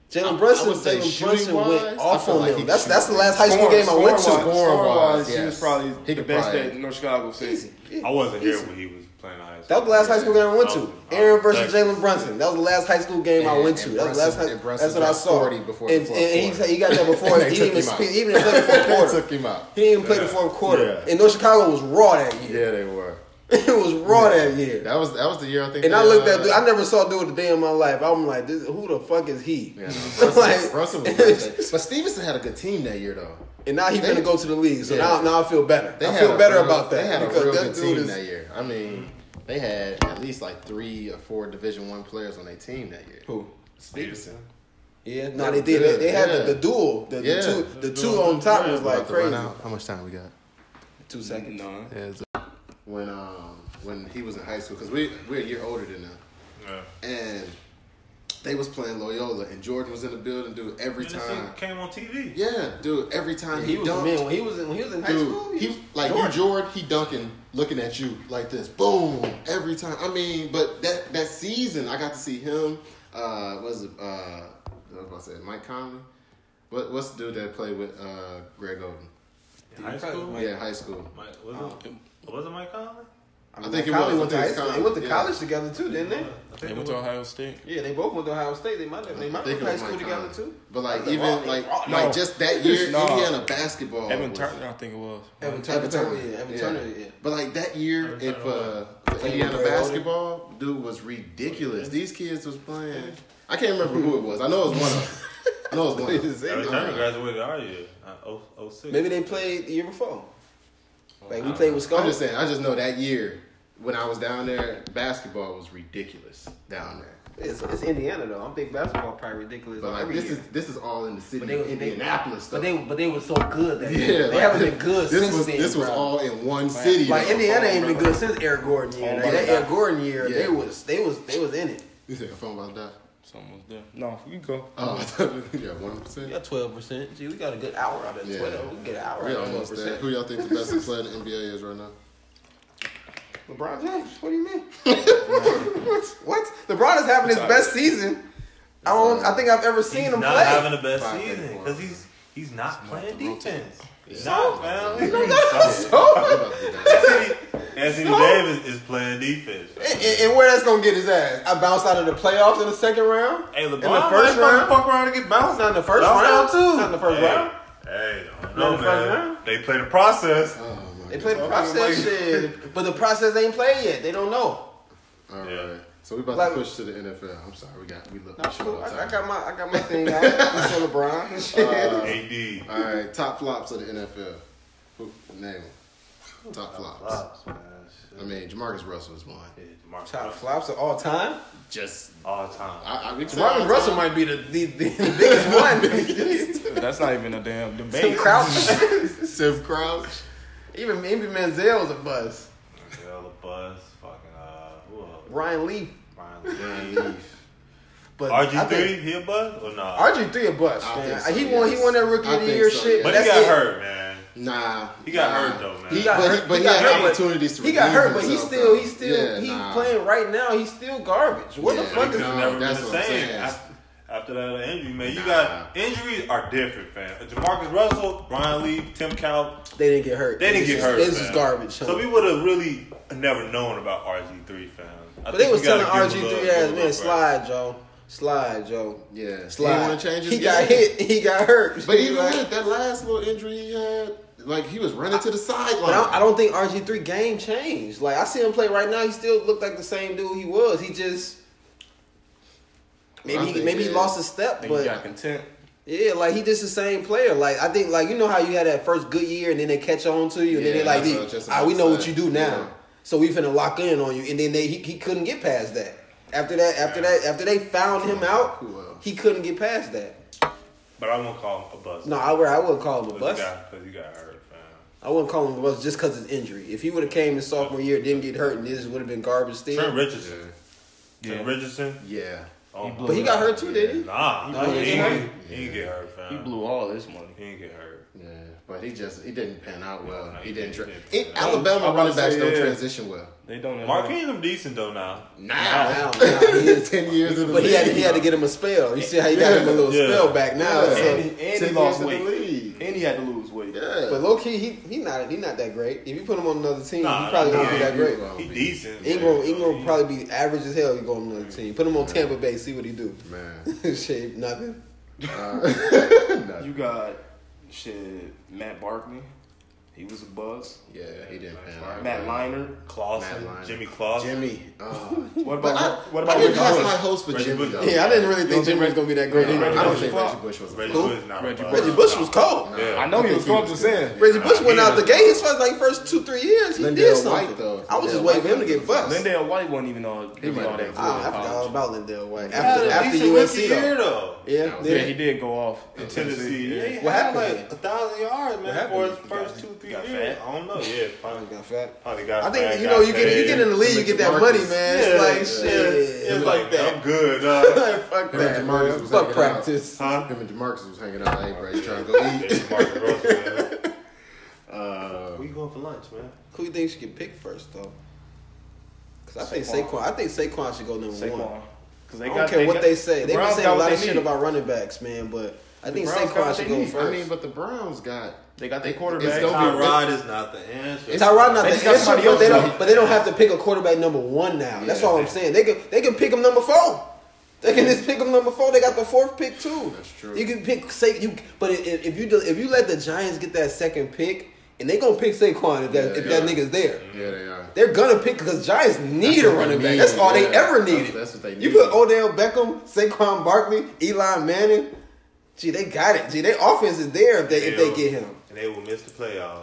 Jalen Brunson went off on them. That's the last high school game I went to. Score-wise, he yes. was probably He the could best probably- that North Chicago faced. I wasn't here when he was playing high school. That was the last high school game I went to. Aaron versus Texas. Jalen Brunson. That was the last high school game I went to. That was the last high. That's what I saw. 40 before the And fourth he quarter. he got that before. They He took didn't him out. even play the fourth quarter. Took him out. He didn't even play the fourth quarter. Yeah. And North Chicago was raw that year. Yeah, they were. It was raw that year. That was the year I think. And they, I looked at dude, I never saw dude a day in my life. I'm like, who the fuck is he? Yeah, Like- Brunson was great. But Stevenson had a good team that year though. And now he's gonna go to the league. So Yeah. now I feel better. They I had feel a better real- about that. They had a because real that good dude team is- that year. I mean, they had at least like 3 or 4 Division I players on their team that year. Who? Stevenson. Yeah, no, they did. They had the duel. The two on top was like crazy. How much time we got? 2 seconds. No. Yeah, when he was in high school, because we're a year older than them, and they was playing Loyola, and Jordan was in the building, dude. Every Man, this time, shit came on TV. yeah, dude. Every time He was dunked, man when he was in high school. dude, he like you, Jordan. He dunking, looking at you like this, boom, every time. I mean, but that season, I got to see him. What was it? I was about to say Mike Conley. What's the dude that played with Greg Oden? In high school? Yeah, high school. Was it Mike Conley? I think it Conley was. went to I high think school. it's They went to Conley, college together too, didn't they? They went to Ohio State. Yeah, they both went to Ohio State. They might have went to high school together too. But like They even rock- like they rock. like just that year, No. Indiana basketball. Evan was- Turner, I think it was. Evan Turner, Turner. Evan Turner, yeah. But like that year, if Indiana basketball, dude, was ridiculous. These kids was playing. I can't remember who it was. I know it was one of them. I know it was one of them. Evan Turner graduated our year, 06. Maybe they played the year before. Like we played with I'm Scott. just saying. I just know that year when I was down there, basketball was ridiculous down there. It's Indiana though. I'm think basketball probably ridiculous. But like every year. this is all in the city they of was- Indianapolis. But though. they were so good that Yeah, they haven't been good since then. This was bro. all in one city. Like though. Indiana ain't been good since Eric Gordon year. Like, that Eric Gordon year, Yeah. they was in it. You said your phone about that? Something was there. No, you go. Oh, I thought you got 1%. We got 12%. Gee, we got a good hour out of Yeah. 12. We can get an hour We out of almost there. 12%. Who y'all think the best player in the NBA is right now? LeBron James. What do you mean? What? LeBron is having his best season. I think I've ever seen He's him not play. having the best 5.4. season because he's not playing defense. He's Yeah. not, man. Anthony Davis is playing defense. And where that's gonna get his ass? I bounced out of the playoffs in the second round. Hey, LeBron in the first round. fuck around and get bounced. Not in the first Bounced round out too. Not in the first Hey, round. Hey, I don't Not in know, the first man. round? They play the process. Oh my They play the God. process shit, but the process ain't played yet. They don't know. All Yeah. right. So we about Like- to push to the NFL. I'm sorry, we look. Nah, short cool. on I time. got my thing out. It's on LeBron. and shit. AD. All right, top flops of the NFL. Who name them? Top flops. Flops, man. I mean, Jamarcus Russell is one. Yeah, Jamarcus Top Russell. flops of all time. Just All time. we can say all Jamarcus Russell time. might be the biggest one. That's not even a damn Tim debate. Crouch. Tim Crouch. Even Manziel was a buzz. Hell, the buzz. Fucking, who else? Ryan Leaf. Ryan Leaf. But I think RG3, he a buzz or not? RG3 a bust, I man. think so, He won yes. that rookie I of the think year so, shit. yeah. But that's he got it. hurt, man. Nah, He got hurt though, man. He got But hurt. he got had hurt, but opportunities to he got redeem hurt, but himself, he's though. playing right now. He's still garbage. What the Yeah, fuck is no. Never been that's the what I'm same. saying. After that injury, man, you got injuries are different, fam. Jamarcus Russell, Ryan Leaf, Tim Couch, They didn't get hurt. they didn't get hurt. This is fam. garbage. So we would have really never known about RG3, fam. But they was telling RG3 ass, man, slide, Joe. Slide, Joe. Yeah, Slide. He want to change his He got game. hit. He got hurt. But even with that last little injury he had, like he was running to the sideline. But I don't think RG3 game changed. Like I see him play right now, he still looked like the same dude he was. He just maybe he lost a step, Think he but got content. yeah, like he just the same player. Like I think, like you know how you had that first good year and then they catch on to you and then Yeah, they like, that's what I was just about we to know say. what you do now, Yeah. so we finna lock in on you. And then he couldn't get past that. After they found him out, Who else? he couldn't get past that. But I won't call him a bust. No, I wouldn't call him a Because bust. he got hurt, fam. I wouldn't call him a bust just because of injury. If he would have came in sophomore year, didn't get hurt, and this would have been garbage still. Trent Richardson. Yeah. Trent Richardson. Yeah. Oh, But he got hurt too, didn't he? Nah, he he didn't didn't get hurt, fam. He blew all his money. He didn't get hurt. Yeah. But he didn't pan out well. He didn't. I Alabama running was backs say, don't yeah. transition well. They don't. Mark Ingram decent though now. Now He is 10 years in the But league. he had to get him a spell. You see how he got him a little spell back now. Yeah. So. And he 10 lost years in the weight. league. And he had to lose weight. Yeah. But low key, he not that great. If you put him on another team, Nah, he probably won't be that great. He decent. Ingram will probably be average as hell. You go on another team. Put him on Tampa Bay, see what he do. Man. Shit, nothing. You got Matt Barkley. He was a bust. Yeah, he didn't pan out. Matt Leinart. Clausen, Matt Leinart. Jimmy Clausen. Jimmy. What But about I didn't Reggie have Bush? high hopes for Reggie Jimmy Bush. though. Yeah, I didn't really think Jimmy was gonna be that great. Reggie I don't Bush think flop. Reggie Bush was a Reggie flop. Bush not Reggie a Bush. Reggie Bush was cold. Yeah. I know he was going to saying. Reggie Bush went out the Yeah. gate his first 2-3 years. He Lindell did something. White, though. I was just Lindell waiting for him to White get was bust. Lindell White wasn't even all that good. I forgot all about Lindell White. He had a After decent USC rookie year though. though. Yeah, Yeah, he did go off In Tennessee. Yeah, he What had happened? like 1,000 yards, man, happened? for his He first got 2-3 fat. years. I don't know. Yeah, Probably got fat. probably got. I think fat, you know got you get in the league, you get that money, man. It's Yeah, like yeah. shit. It's Fuck like that. I'm that. good. Fuck Him and that. Jamarcus man. was Fuck hanging practice. Huh? Him and Jamarcus was hanging out. Hey, bro, you trying to go eat? Yeah, Marcus Russell, man. Uh, Where you going for lunch, man? Who you think should get picked first though? Because I think Saquon. I think Saquon should go number one. Saquon. Because I don't care what they say. They been Browns saying got a what lot of they shit need. about running backs, man. But I think Browns got Saquon what should they go need. first. I mean, but the Browns got. They got their It's quarterback. gonna be- Tyrod is not the answer. Tyrod not They the just got answer, somebody but else. they don't have to pick a quarterback number one now. That's Yeah. all I'm saying. They can pick him number 4. They can just pick him number 4. They got the 4th pick too. That's true. You can pick but if you let the Giants get that 2nd pick, and they gonna pick Saquon if that nigga's there. Yeah, they are. They're gonna pick because Giants need That's a what running they back. need, That's all they yeah. ever needed. That's what they You need. put Odell Beckham, Saquon Barkley, Eli Manning. Gee, they got it. Gee, their offense is there if they get him. And they will miss the playoffs.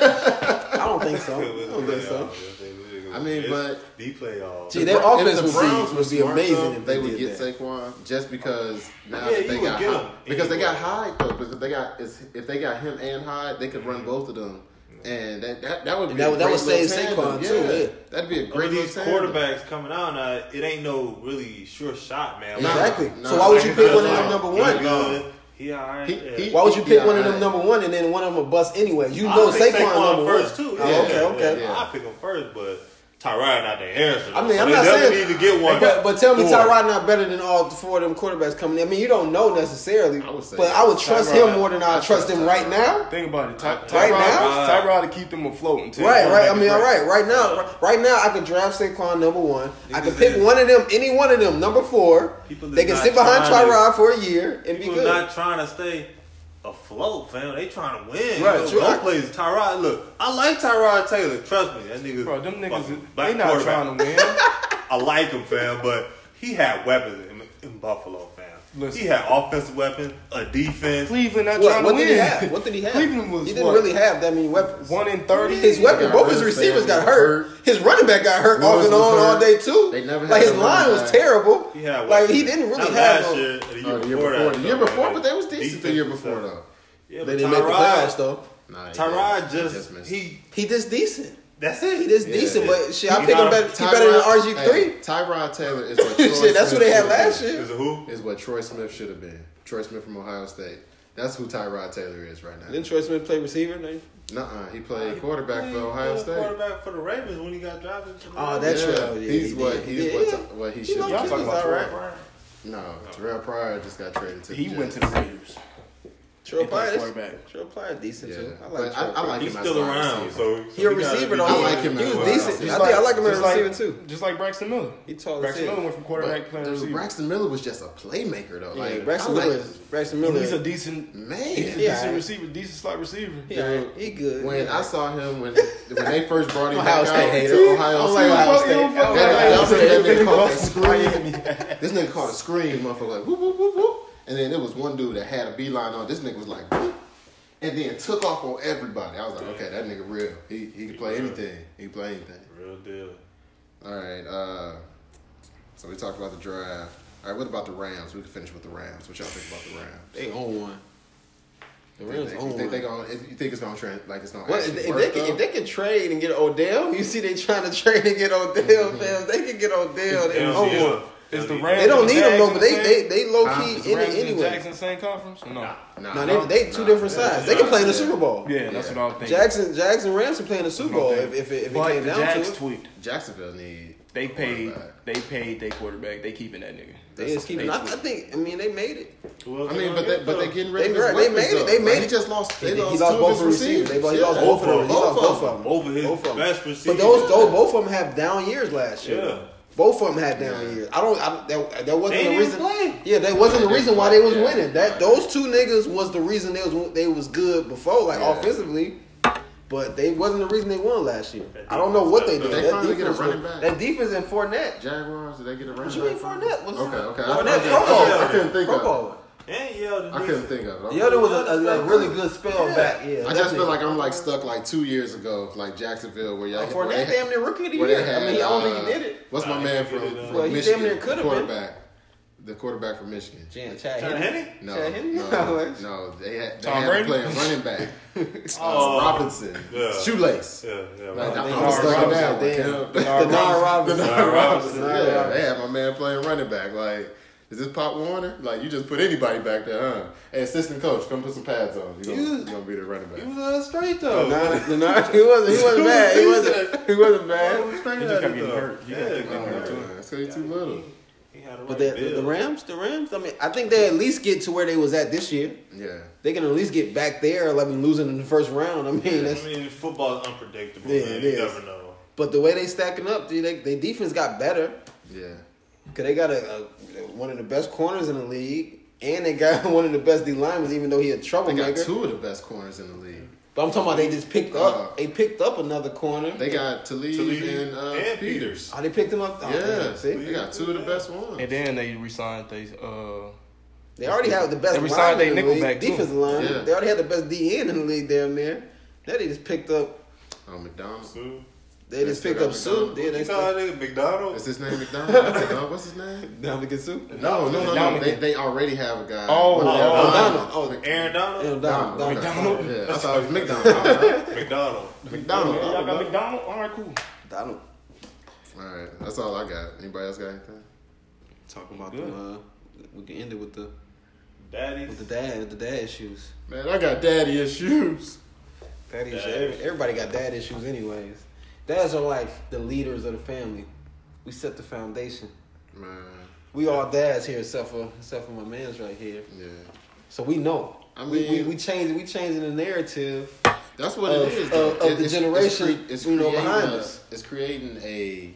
I don't think so. I They will miss don't the think so. playoffs. I mean, but the playoffs. Gee, their If offense the would Browns be were smart amazing enough, if they they would did get that. Saquon just because now Yeah, that they you got would get Hyde, him because they got anyway. Hyde though. Because if they got him and Hyde, they could run both of them, and that would be that a would great save little Saquon, tandem. too, yeah. That'd be a With great these little tandem. quarterbacks coming out now, it ain't no really sure shot, man. Nah, Exactly. nah, So why would you pick one of nah. them number He one? good. He alright. He- Yeah. Why would you pick Yeah, one of them right. number one and then one of them a bust anyway? You I know pick Saquon number first one. too. Oh, Yeah, okay. Yeah. I pick him first, but Tyrod not the answer. I mean, So I'm they not definitely saying, need to get one. but tell me Four. Tyrod not better than all 4 of them quarterbacks coming in. I mean, you don't know necessarily, I would say but I would trust Tyrod. him more than I I trust him trust right Tyrod. now. Think about it. Right now? Tyrod to keep them afloat until Right. I quarterback mean, is all ready. right now, I could draft Saquon number 1. I could pick one of them, any one of them, number 4. People They is can not sit behind trying to- Tyrod for a year and be People good. not trying to stay afloat, fam. They trying to win. Right, Yo, true. Both plays Tyrod. Look, I like Tyrod Taylor. Trust me, that nigga. Bro, them niggas, fucking they black not quarterback. trying to win. I like him, fam, but he had weapons in Buffalo, fam. Listen. He had offensive weapons, a defense. Cleveland not What, trying what to did win. he have? What did he have? Cleveland was he didn't what? really have that many weapons. 1 in 30. His weapon, got both his rid of receivers got Sammy, hurt. His running back got hurt off Lewis and was on all hurt. day too. They never had like his a line running was back. terrible. He had like weapons. he didn't really Not have last no. year, the The year year before before, that. the year though, before, man. but they was decent the year Defense before was though. Yeah, They but didn't make the playoffs though. Nah, he Tyrod didn't. just missed. He just decent. that's it. He just Yeah. decent, but shit, I He pick him not- better. He better than RG3. Hey, Tyrod Taylor is what Troy Shit, that's Smith what they had should've last been. year. Is it who? Is what Troy Smith should have been. Troy Smith from Ohio State. That's who Tyrod Taylor is right now. Didn't Troy Smith play receiver? Nuh-uh. He played quarterback for Ohio State. Quarterback for the Ravens when he got drafted. To the Oh, Ravens. that's Yeah, right. Yeah, he's he what did. he's Yeah. what he He should low-key have Y'all talking was about all Terrell right. Pryor? No, Terrell Pryor just got traded to He the went to Jets. the Raiders. Terrell He played Pryor, quarterback. Terrell Pryor decent Yeah, too. I but like Terrell I Pryor. like He's him as still a wide around, receiver. so He a gotta receiver be though. I like him He as was well. decent. Just I like him as a receiver too. Just like Braxton Miller. He tall as Braxton hell. Miller went from quarterback playing But receiver. Braxton Miller was just a playmaker though. Yeah, Like Braxton I like- Miller. Braxton Miller. He's a decent, man. he's a Yeah. decent receiver, decent slot receiver. Yeah, he good. When Yeah. I saw him when they first brought him Ohio back State out hater. to I Ohio don't State, like Ohio Fuck State. you, I fuck don't that. like that Ohio was State. that nigga caught a Boston, scream. Miami. This nigga caught a scream, motherfucker, like whoop whoop whoop whoop. And then there was one dude that had a beeline on. This nigga was like, whoop, and then took off on everybody. I was like, okay, that nigga real. He can play anything. He can play anything. Real deal. All right. So we talked about the draft. All right, what about the Rams? We can finish with the Rams. What y'all think about the Rams? They own one. The Rams You own think they one. gonna? You think it's gonna trend like it's gonna? Well, actually if work, they can, though? if they can trade and get Odell, you see they trying to trade and get Odell, fam. They can get Odell. They Hell own yeah. one. Is the Rams? They don't need them though, Jags but they low key Is in Rams it and anyway. Jags in the same conference? No. No, they two different sides. They can play in the Super Bowl. Yeah, that's what I'm thinking. Jags and Rams can play in the Super Bowl if it But came the down Jags to it. tweaked. Jacksonville need. They paid their quarterback. They keeping that nigga. They is keeping. I think. I mean, they made it. I mean, but they getting rid of They his made weapons, it. though. They made He it. just lost. He He lost lost two both of of his the receivers. receivers. He lost Yeah. both of them. He lost both of them. Over his Both of them. best receivers. But both of them have down years last year. Yeah. Both of them had down years. That wasn't They the didn't reason. play. Yeah, that wasn't the reason why they was Yeah. winning. Those two niggas was the reason they was good before, like Yeah. offensively. But they wasn't the reason they won last year. I don't know what they did. They That finally get a defense running was- back. That defense and Fournette. Jaguars, did they get a running What you back? mean Fournette? Was Okay. Fournette I Pro Bowl. couldn't think Pro of it. Bowl. And Yeldon. I couldn't think of it. The other was a really good spell back. Yeah, I just feel like I'm like stuck like 2 years ago, like Jacksonville, where y'all. where Fournette they damn near rookie of the where year. they I mean, I don't think he did it. What's my Nah, man he from, did it. from Well, he Michigan? damn near could've been. The quarterback from Michigan. Chad Chad Henne? Henne? No, Chad Henne? no. They had Tom him Brady? playing running back. Oh. Robinson, Yeah. Shoelace. Yeah. Like, Denard I was stuck in that one. Robinson, Denard Denard Robinson. Robinson. Yeah, they had my man playing running back. Like, is this Pop Warner? Like, you just put anybody back there, huh? Hey, assistant coach, come put some pads on. You're gonna be the running back. He was straight though. Denard, he wasn't bad. He wasn't bad. He just kept getting hurt. You gotta think Oh, that too. man, that's because he's too little. He had a But right the build. Rams, I mean, I think they at least get to where they was at this year. Yeah. They can at least get back there. I mean, losing in the first round. I mean, that's. I mean, football is unpredictable. Yeah, Man. it You is. never know. But the way they stacking up, dude, they defense got better. Yeah. Cause they got one of the best corners in the league, and they got one of the best D linemen, even though he a They troublemaker. got two of the best corners in the league. But I'm talking about they just picked up. They picked up another corner. They got Talib and Peters. Oh, they picked him up. Oh, Yeah, damn, see, they got two of the best ones. And then they re-signed they already have the best. They resigned lineman their in the league, nickelback, too. defensive line. Yeah. They already had the best DN in the league down there. Now they just picked up. McDonald. Sue. They just picked up Sue. McDonald. Then You they call that nigga McDonald? Is his name McDonald? What's his name? Dominican Sue. No. Dominican. They already have a guy. Oh, Donald. Oh, Aaron Donald? Donald. McDonald. Yeah, I thought it was McDonald. McDonald. McDonald. Y'all got McDonald? All right, cool. Donald. All right, that's all I got. Anybody else got anything? Talking about Good. we can end it with the Daddies. dad issues. Man, I got daddy issues. Dad issues. Dad. Everybody got dad issues, anyways. Dads are like the leaders of the family. We set the foundation. Man, We all dads here, except for my man's right here. yeah. So we know. I mean- we changing the narrative. That's what Of- it is. of- though. of the generation, you know, creating behind a- us. It's creating a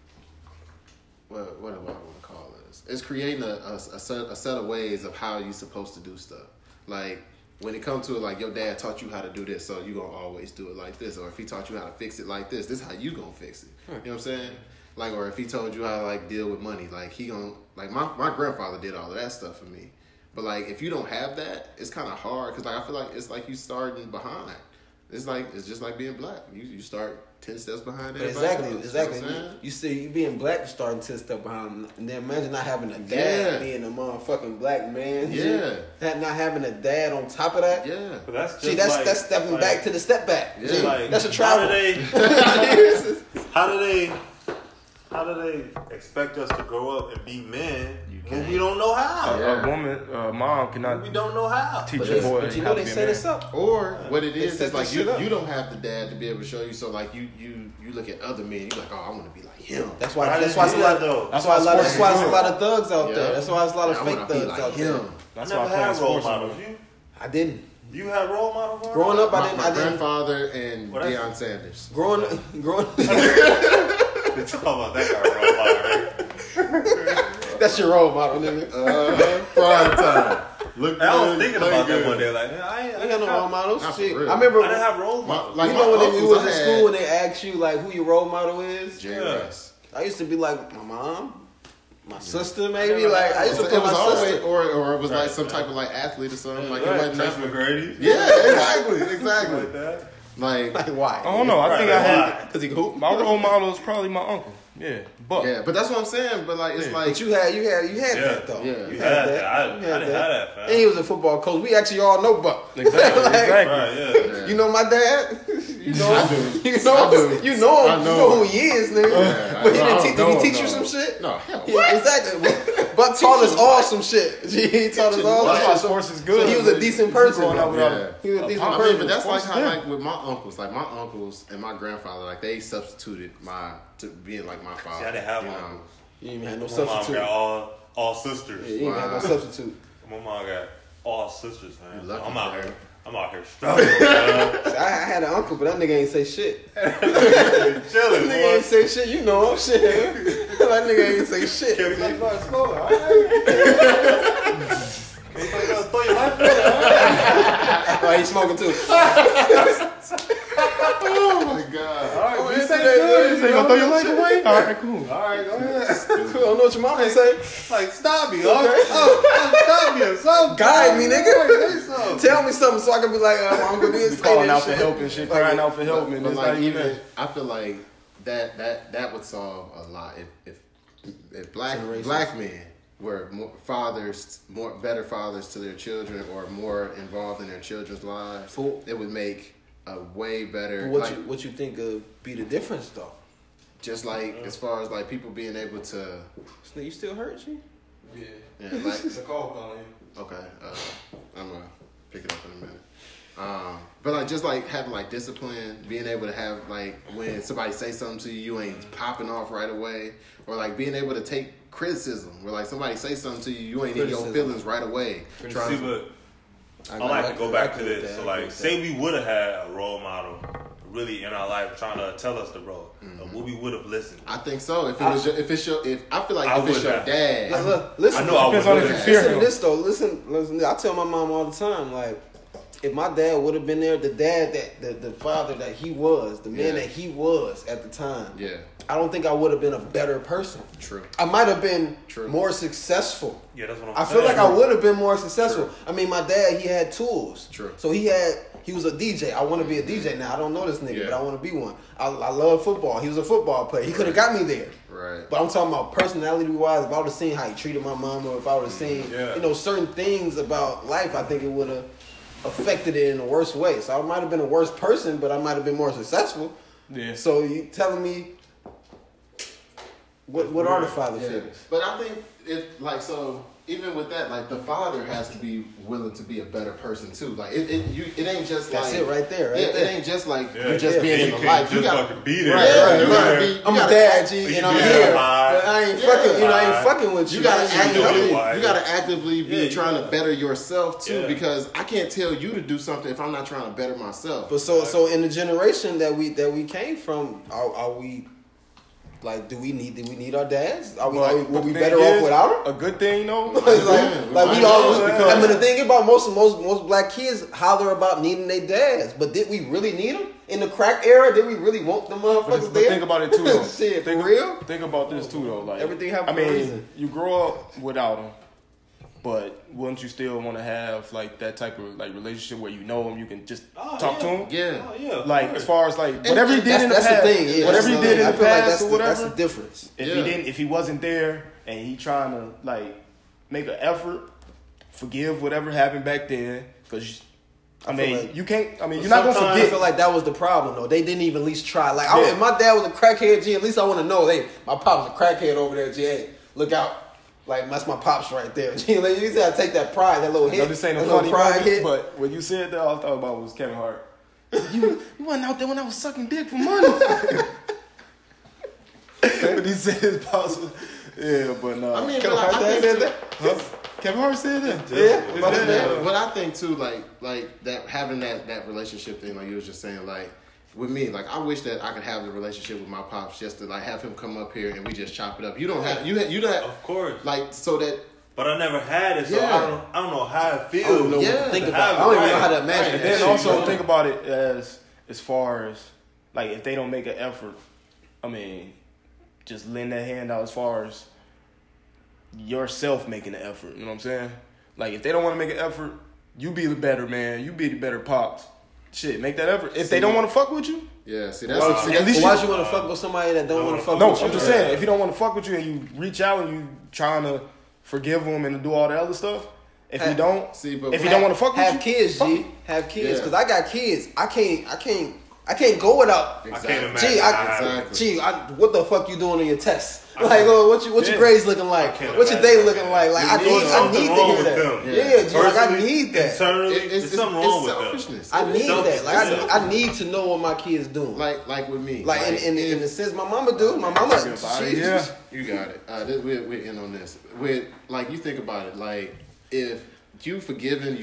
what do I want to call this? It's creating a set of ways of how you're supposed to do stuff. Like when it comes to it, like your dad taught you how to do this, so you gonna always do it like this. Or if he taught you how to fix it like this is how you gonna fix it. You know what I'm saying? Like, or if he told you how to like deal with money, like he gonna like my grandfather did all of that stuff for me. But like if you don't have that, it's kind of hard because like I feel like it's like you starting behind. It's just like being black. You start 10 steps behind But everybody exactly. else, you know what I'm saying? You see, you being black, you starting 10 steps behind. And then imagine not having a dad, Yeah. being a motherfucking black man. Yeah. Not having a dad on top of that. Yeah. But that's just See, that's like, stepping like, back to the step back. Yeah. See, like, that's a travel. How do they expect us to grow up and be men when we don't know how? Yeah. A woman, mom cannot We don't know how. teach But your boy you how know to they be a set man. us up. Or what it is set is like this shit up. you don't have the dad to be able to show you. So like you look at other men, you're like, oh, I want to be like him. That's why. Why That's did why you it's a do lot. that, though? That's why a lot. That's why there's a lot of thugs out Yeah. there. That's why there's a lot of I fake wanna be thugs like out him. there. I That's never why I play had role sports. models. I didn't. You had role models? Growing up, My I didn't. grandfather and Well, that's- Deion Sanders. Growing. They talk about that guy role model, right? That's your role model, nigga. Prime time. Look I was good, thinking play about good. that one day. Like, I I got no role models. Not for Shit. real. I remember. didn't have role models. Like You my know when you uncles, was I in had school and they asked you like who your role model is? Jay Yeah. Rice. I used to be like my mom, my sister maybe. never Like I had used to It put was my always, sister. or it was like Right, some right. type of like athlete or something. Like Right. it wasn't Trace nothing. McGrady. Yeah, exactly. Like that. Like Like why? I don't know. I think I had Because he hoop. my role model is probably my uncle. Yeah, but yeah, but that's what I'm saying. But like it's Yeah. like But you had Yeah. that though. Yeah. You You had that. I You didn't had have that, fam. And he was a football coach. We actually all know Buck. exactly, Like, exactly. Right, yeah. You know my dad. You know, I do. you know who he is, nigga. Yeah, But did he teach you some shit? No, hell, Yeah, what? exactly. But taught us all some shit. He taught us all That's why some shit. sports is good. So he was a decent person. Growing up Yeah. He was a decent I person. mean, but that's like how, Yeah. like with my uncles and my grandfather, like they substituted to being like my father. See, I didn't have you my know? uncles. You ain't even had no My mom substitute. got all sisters. Yeah, you ain't had no substitute. My mom got all sisters, man. You lucky, I'm out man. here. I'm out here struggling. Man. I had an uncle, but that nigga ain't say shit. Chilling, That nigga boy. ain't say shit. You know him, shit. That nigga ain't say shit. Can't be like, no, it's cool. All right. Can't be like, throw your life away. Oh, he's smoking too. Oh my god! All right, you you say say that, You gonna throw your life away? All right, cool. All right, go ahead. I don't know what your mama say. Like, stop me, Okay. stop me or something. Guide me, nigga. Say something. Tell me something so I can be like, I'm gonna be Calling out for help and shit, crying out for help, and But it's like not even. I feel like that would solve a lot if black men were better fathers to their children or more involved in their children's lives. Cool. It would make a way better. What you think would be the difference though? Just like as far as like people being able to, You still hurt, G? yeah, like The call calling you. okay, I'm gonna pick it up in a minute. But like just like having like discipline, being able to have like when somebody say something to you, you ain't popping off right away, or like being able to take criticism, where like somebody say something to you, you ain't in your feelings right away. See, but I like to go back to this. So, like, say we would have had a role model really in our life trying to tell us the road, what we would have listened. I think so. If I feel like if it's your would've. dad, Listen, I know I would Depends on if you have. fear listen to him. this though. Listen. I tell my mom all the time, like, if my dad would have been there, the father that he was, the man Yeah. that he was at the time, yeah, I don't think I would have been a better person. true. I might have been True. more successful. Yeah, that's what I'm I saying. feel like I would have been more successful. True. I mean, my dad, he had tools. True. So he was a DJ. I want to be a DJ now. I don't know this nigga, Yeah. but I want to be one. I love football. He was a football player. He could have got me there. Right. But I'm talking about personality-wise. If I would have seen how he treated my mom, or if I would have seen, certain things about life, I think it would have affected it in a worse way. So I might have been a worse person, but I might have been more successful. Yeah. So you telling me what are the father figures? But I think even with that, like the father has to be willing to be a better person too. Like it ain't just That's like it right there. Right yeah, there. it ain't just like Yeah, you just yeah. being You in the can't life. You just got fucking be there. Right, you Right. gotta be. I'm you a gotta dad, act- G, you and I'm be here. there, But I ain't fucking with you. You gotta I ain't actively, why. you gotta actively be Yeah, trying you to better yourself too, Yeah. because I can't tell you to do something if I'm not trying to better myself. But so in the generation that we came from, are we like do we need our dads? Were we better off without them? A good thing, though. Like we always. because- I mean, the thing about most black kids holler about needing their dads, but did we really need them in the crack era? Did we really want them motherfuckers But there? think about it too, though. Shit, think, for real. Think about this too, though. Like Everything happens I for a mean, reason. you grow up without them, but wouldn't you still want to have like that type of like relationship where you know him, you can just talk to him? Yeah. Oh, yeah. Like as far as like whatever he did in the That's past, the thing. Yeah, whatever he that's the did thing. in I the feel like past or that's whatever. the difference. If he wasn't there and he trying to like make an effort, forgive whatever happened back then, because I mean like- you can't. I mean you're not gonna I forget. feel like that was the problem though. They didn't even at least try. Like Yeah. if my dad was a crackhead, G, at least I want to know. Hey, my pop's a crackhead over there, G. Hey, look out. Like that's my pops right there. G, like, you gotta take that pride, that little hit. No, this ain't a that little funny pride moment, hit. but when you said that, all I thought about was Kevin Hart. you wasn't out there when I was sucking dick for money. But he said his pops was, yeah, but no. I mean, Kevin but Hart I said think that. Kevin Hart said that. Yeah, But what I think too, like that having that relationship thing, like you was just saying, like with me, like I wish that I could have the relationship with my pops, just to like have him come up here and we just chop it up. You don't have you don't have, Of course. like so that But I never had it, so Yeah. I don't know how it feels. I don't know. Yeah. Think To about. have I don't even right. know how to imagine And that. then shit, also you know? think about it as far as like if they don't make an effort, I mean, just lend that hand out as far as yourself making the effort. You know what I'm saying? Like if they don't want to make an effort, you be the better man. You be the better pops. Shit, make that effort. If they don't want to fuck with you, yeah. See that's Wow. see, At least Why you- you want to fuck with somebody that don't want to fuck no, with you? I'm just saying, if you don't want to fuck with you and you reach out and you trying to forgive them and do all the other stuff, if you don't, See, but if you don't want to fuck with have you, kids, fuck G. you. Have kids, Yeah. because I got kids. I can't I can't go without. Exactly. I can't imagine. Exactly. What the fuck you doing on your tests? Like, what your grades looking like? What's your day looking like? Like, I need to hear that. Yeah, G, like, I need that. Internally, it's something wrong with selfishness. I need that. Like, I need to know what my kids doing. Like with me. Like, in the sense my mama do. My mama, you got it. We're in on this. With like, you think about it. Like, if you forgiven.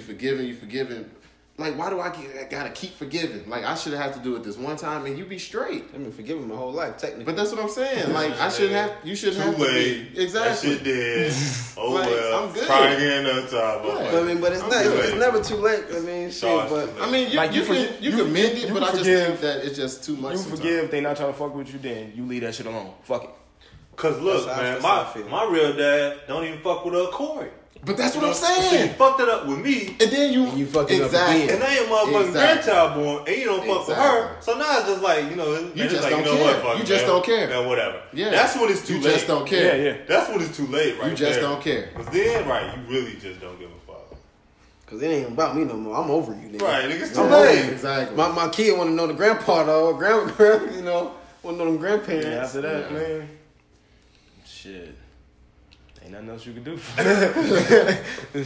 Like, why do I gotta keep forgiving? Like, I should have to do it this one time and you be straight. I've been forgiving my whole life, technically. But that's what I'm saying. Like, I shouldn't have. You shouldn't have to be. Exactly. That shit dead. Oh like, well. I'm good. Try again another time. Yeah. I mean, but it's never too late. I mean, shit. But I mean, you can mend it, but I just think that it's just too much. You forgive if they not trying to fuck with you, then you leave that shit alone. Fuck it. Cause look, man, my real dad don't even fuck with Corey. But that's what I'm saying. He fucked it up with me, and then you fucked it up again. And I ain't motherfucking grandchild born, and you don't fuck with her. So now it's just like, you just like, don't care. You just don't care. Man, whatever. Yeah, that's when it's too late. You just don't care. Yeah. That's when it's too late, right? You just don't care. Cause then, right, you really just don't give a fuck. Cause it ain't about me no more. I'm over you, nigga. Right, niggas too I'm late. over you. Exactly. My kid want to know the grandpa though, want to know them grandparents. Yeah, after that, man. Shit. Ain't nothing else you can do for that.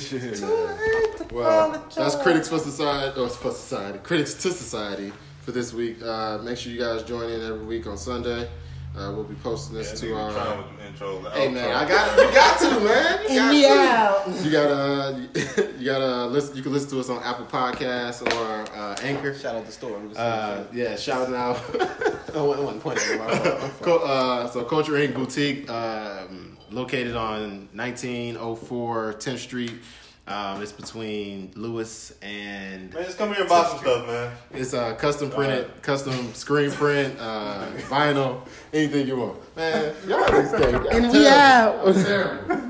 Shit. Well, that's Critics for Society. Critics to Society for this week. Make sure you guys join in every week on Sunday. We'll be posting this to our. Hey man, you got to, man. You gotta listen. You can listen to us on Apple Podcasts or Anchor. Shout out the store. Yeah, shout out. I wasn't pointing at So Culture Inc. Boutique, located on 1904 10th Street. It's between Lewis and. Man, just come here and buy some stuff, man. It's custom printed, custom screen print, vinyl, anything you want. Man, y'all niggas can't. And we out. Terrible.